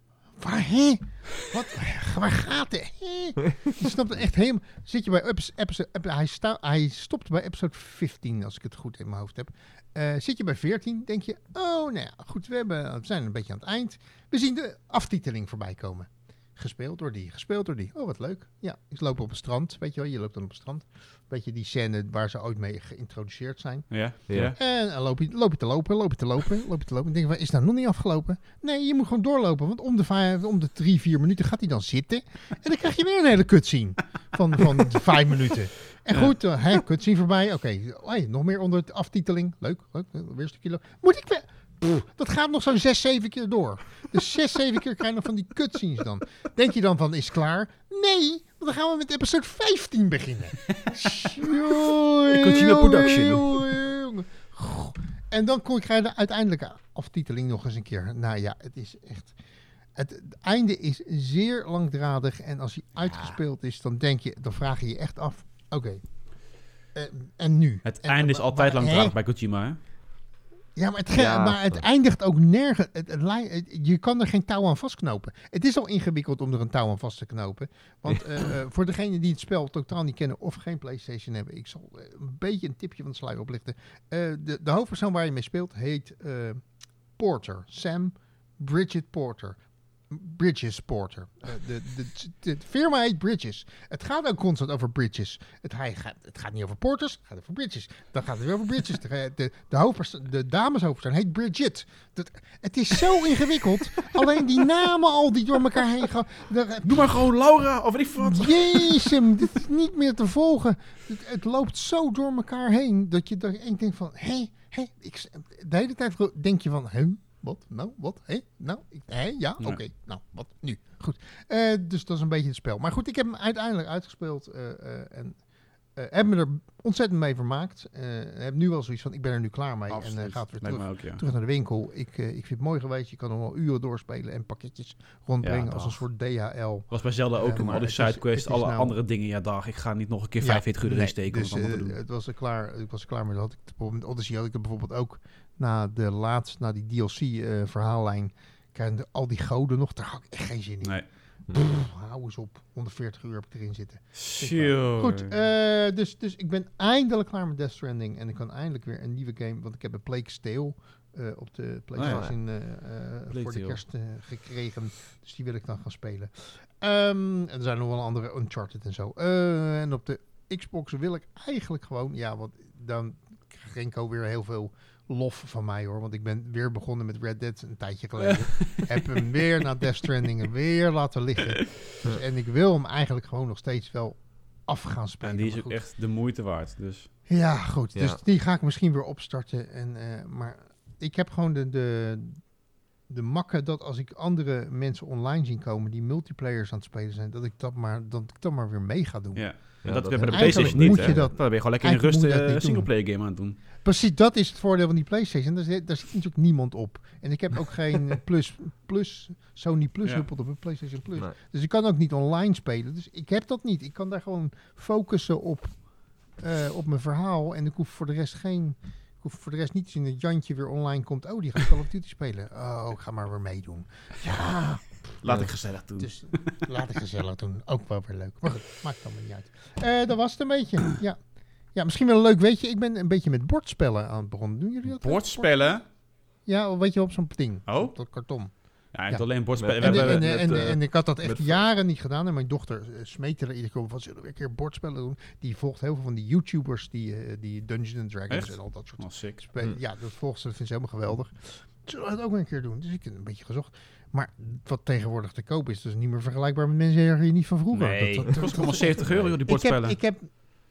Waar gaat het? Je snapt het echt helemaal... Zit je bij hij stopt bij episode 15, als ik het goed in mijn hoofd heb. Zit je bij 14, denk je... Oh, nou ja, goed, we zijn een beetje aan het eind. We zien de aftiteling voorbij komen. Gespeeld door die. Oh, wat leuk. Ja, ik loop op het strand, weet je wel. Je loopt dan op het strand. Beetje die scène waar ze ooit mee geïntroduceerd zijn. Ja. En dan loop je te lopen. Ik denk, is nou nog niet afgelopen? Nee, je moet gewoon doorlopen. Want om de 3-4 minuten gaat hij dan zitten. En dan krijg je weer een hele cutscene van 5 minuten. En goed, cutscene voorbij. Oké, nog meer onder de aftiteling. Leuk. Weer een stukje. Moet ik weer... Dat gaat nog zo'n 6-7 keer door. Dus 6-7 keer krijg je nog van die cutscenes dan. Denk je dan van, is het klaar? Nee, want dan gaan we met episode 15 beginnen. Kojima Production. En dan krijg je de uiteindelijke aftiteling nog eens een keer. Nou ja, het is echt... Het einde is zeer langdradig. En als hij uitgespeeld is, dan vraag je je echt af... Oké, en nu? Het einde is altijd langdradig bij Kojima, hè? Ja, maar het eindigt ook nergens. Je kan er geen touw aan vastknopen. Het is al ingewikkeld om er een touw aan vast te knopen. Want voor degenen die het spel totaal niet kennen of geen PlayStation hebben, ik zal een beetje een tipje van de sluier oplichten. De hoofdpersoon waar je mee speelt heet Porter. Sam Bridget Porter. Bridges Porter. De firma heet Bridges. Het gaat ook constant over Bridges. Het gaat niet over Porters, het gaat over Bridges. Dan gaat het weer over Bridges. De dameshoofdpersoon heet Bridget. Het is zo ingewikkeld. Alleen die namen al die door elkaar heen gaan. Doe maar gewoon Laura of weet ik wat. Jezus, dit is niet meer te volgen. Het loopt zo door elkaar heen dat je er één denkt van... de hele tijd denk je van... Wat? Nou, wat? Ja, oké. Nou, wat nu? Goed. Dus dat is een beetje het spel. Maar goed, ik heb hem uiteindelijk uitgespeeld en heb me er ontzettend mee vermaakt. Heb nu wel zoiets van, ik ben er nu klaar mee. Absoluut. En gaat weer terug naar de winkel. Ik vind het mooi geweest. Je kan nog wel uren doorspelen en pakketjes rondbrengen als een soort DHL. Was bij Zelda ook, maar al die sidequests, alle andere dingen. Ja, dag, ik ga niet nog een keer 45 uur erin steken. Dus het was er klaar. Ik was er klaar mee. Met Odyssey had ik er bijvoorbeeld ook na die DLC-verhaallijn. Krijgen al die goden nog. Daar had ik echt geen zin in. Nee. Hou eens op. 140 uur heb ik erin zitten. Sure. Goed, dus ik ben eindelijk klaar met Death Stranding. En ik kan eindelijk weer een nieuwe game. Want ik heb een Plague Tale op de PlayStation voor de kerst gekregen. Dus die wil ik dan gaan spelen. En er zijn nog wel andere Uncharted en zo. En op de Xbox wil ik eigenlijk gewoon... Ja, want dan krijgt Renko weer heel veel... lof van mij hoor, want ik ben weer begonnen met Red Dead een tijdje geleden. Heb hem weer na Death Stranding weer laten liggen. Dus, en ik wil hem eigenlijk gewoon nog steeds wel af gaan spelen. En die is ook echt de moeite waard. Dus. Ja, goed. Ja. Dus die ga ik misschien weer opstarten. Maar ik heb gewoon de makke dat als ik andere mensen online zie komen die multiplayers aan het spelen zijn, dat ik dat maar weer mee ga doen. Ja. En dat we bij de PlayStation niet, hè? Dan ben je gewoon lekker in rust een singleplayer game aan het doen. Precies, dat is het voordeel van die PlayStation. Daar zit natuurlijk niemand op. En ik heb ook geen Sony Plus huppelt op een PlayStation Plus. Nee. Dus ik kan ook niet online spelen. Dus ik heb dat niet. Ik kan daar gewoon focussen op mijn verhaal. En ik hoef voor de rest niet te zien dat Jantje weer online komt. Oh, die gaat Call of Duty spelen. Oh, ik ga maar weer meedoen. Ja... Laat ik gezellig doen. Dus, laat ik gezellig doen. Ook wel weer leuk. Maar goed, maakt allemaal niet uit. Dat was het een beetje. Ja, misschien wel een leuk weetje. Ik ben een beetje met bordspellen aan het begonnen. Doen jullie dat? Bordspellen? Ja, weet je, op zo'n ding. Oh? Op dat karton. Ja, niet alleen bordspellen. En ik had dat echt jaren niet gedaan. En mijn dochter smeekte er iedere keer van, zullen we een keer bordspellen doen? Die volgt heel veel van die YouTubers, die Dungeons & Dragons en al dat soort spelen. Ja, dat volgt ze. Dat vindt ze helemaal geweldig. Zullen we dat ook een keer doen? Dus ik heb een beetje gezocht. Maar wat tegenwoordig te koop is, dus niet meer vergelijkbaar met mensen die niet van vroeger. Nee, dat was gewoon €70 die bordspellen. Ik heb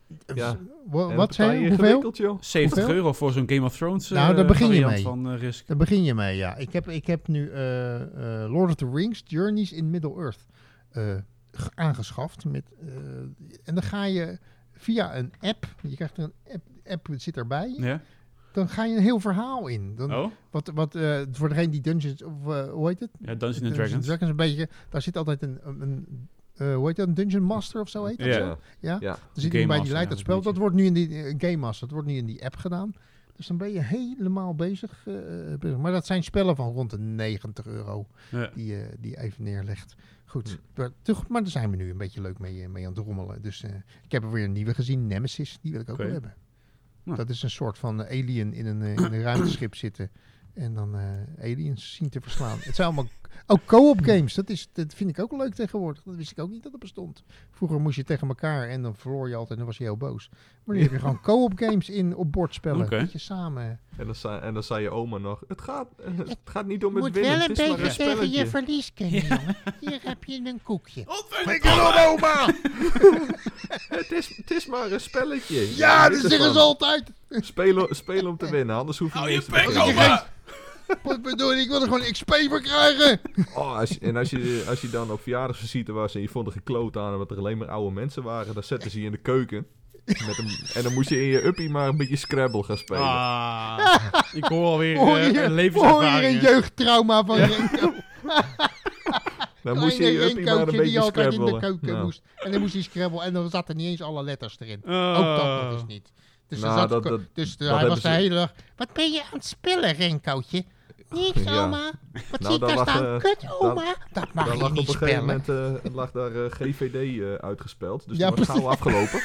wat zei je? Hoeveel? €70 voor zo'n Game of Thrones daar begin je mee. Van Risk. Daar begin je mee, ja. Ik heb nu Lord of the Rings, Journeys in Middle-earth aangeschaft. En dan ga je via een app, je krijgt er een app zit erbij. Ja. dan ga je een heel verhaal in. Dan, Oh? Voor degene die Dungeons, of hoe heet het? Ja, Dungeons and Dragons. een beetje, daar zit altijd een hoe heet dat? Een Dungeon Master of zo heet dat? Ja. Ja? Ja. Er zit Game iemand bij die Master, leidt ja, dat spel. dat Dat wordt nu in die Game Master, dat wordt nu in die app gedaan. Dus dan ben je helemaal bezig. Maar dat zijn spellen van rond de €90 Ja. die je even neerlegt. Goed, maar daar zijn we nu een beetje leuk mee aan het rommelen. Dus ik heb er weer een nieuwe gezien, Nemesis. Die wil ik ook wel hebben. Nou. Dat is een soort van alien in een ruimteschip zitten. En dan aliens zien te verslaan. Het zijn allemaal ook co-op games. Dat vind ik ook leuk tegenwoordig. Dat wist ik ook niet dat het bestond. Vroeger moest je tegen elkaar en dan verloor je altijd en dan was je heel boos. Maar nu heb je gewoon co-op games op bordspellen. Oké. Dat je samen... En dan zei je oma nog, het gaat niet om het moet winnen, wel het een is maar een beetje tegen je spelletje. verlies kennen, jongen. Hier heb je een koekje. Flikker op, oma! Het is maar een spelletje. Ja, Dit dat is zeggen ze van, altijd. Spelen om te winnen, anders hoef je niet eens te bek, beginnen. oma! Wat bedoel je? Ik wil er gewoon XP voor krijgen. Oh, als je dan op verjaardagsvisite was en je vond er gekloot aan omdat er alleen maar oude mensen waren, dan zetten ze je in de keuken. En dan moest je in je uppie maar een beetje Scrabble gaan spelen. Ik hoor alweer Hoor een je een levenservaring. jeugdtrauma van Renko? Dan moest je in je uppie maar een die beetje altijd in de Scrabble. keuken moest. En dan moest hij Scrabble en dan zaten niet eens alle letters erin. Oh. Ook dat nog eens niet. Dus, Nou, hij hebben was de ze- hele dag... Wat ben je aan het spellen, Renkootje? Niks, Ja. oma. Wat Nou, ziet daar daar lag, staan? Kut, oma. Dat mag Daar je lag niet op een gegeven spellen. moment lag daar GVD uitgespeld. Dus Ja, die was precies. gauw afgelopen.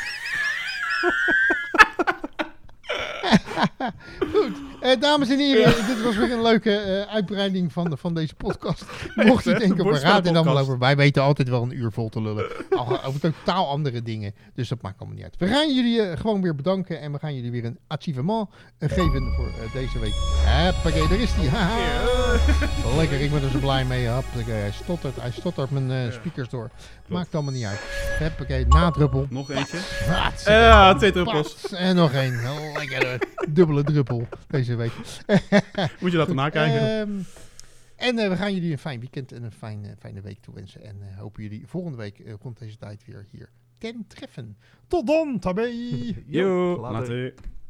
Dames en heren, dit was weer een leuke uitbreiding van deze podcast. Mocht je denken, waar gaat dit allemaal over? Wij weten altijd wel een uur vol te lullen. Over totaal andere dingen. Dus dat maakt allemaal niet uit. We gaan jullie gewoon weer bedanken. En we gaan jullie weer een achievement geven voor deze week. Hoppakee, daar is die. Lekker, ik ben er zo blij mee. Hoppakee, hij stottert mijn speakers door. Maakt allemaal niet uit. Hoppakee, nadruppel. Nog eentje. Pats. Ja, 2 druppels. Pats. En nog één. Lekker. Dubbele druppel deze week. Moet je laten nakijken. En we gaan jullie een fijn weekend en een fijne week toewensen. En hopen jullie volgende week rond deze tijd weer hier ten treffen. Tot dan, tabé! Yo, later. later.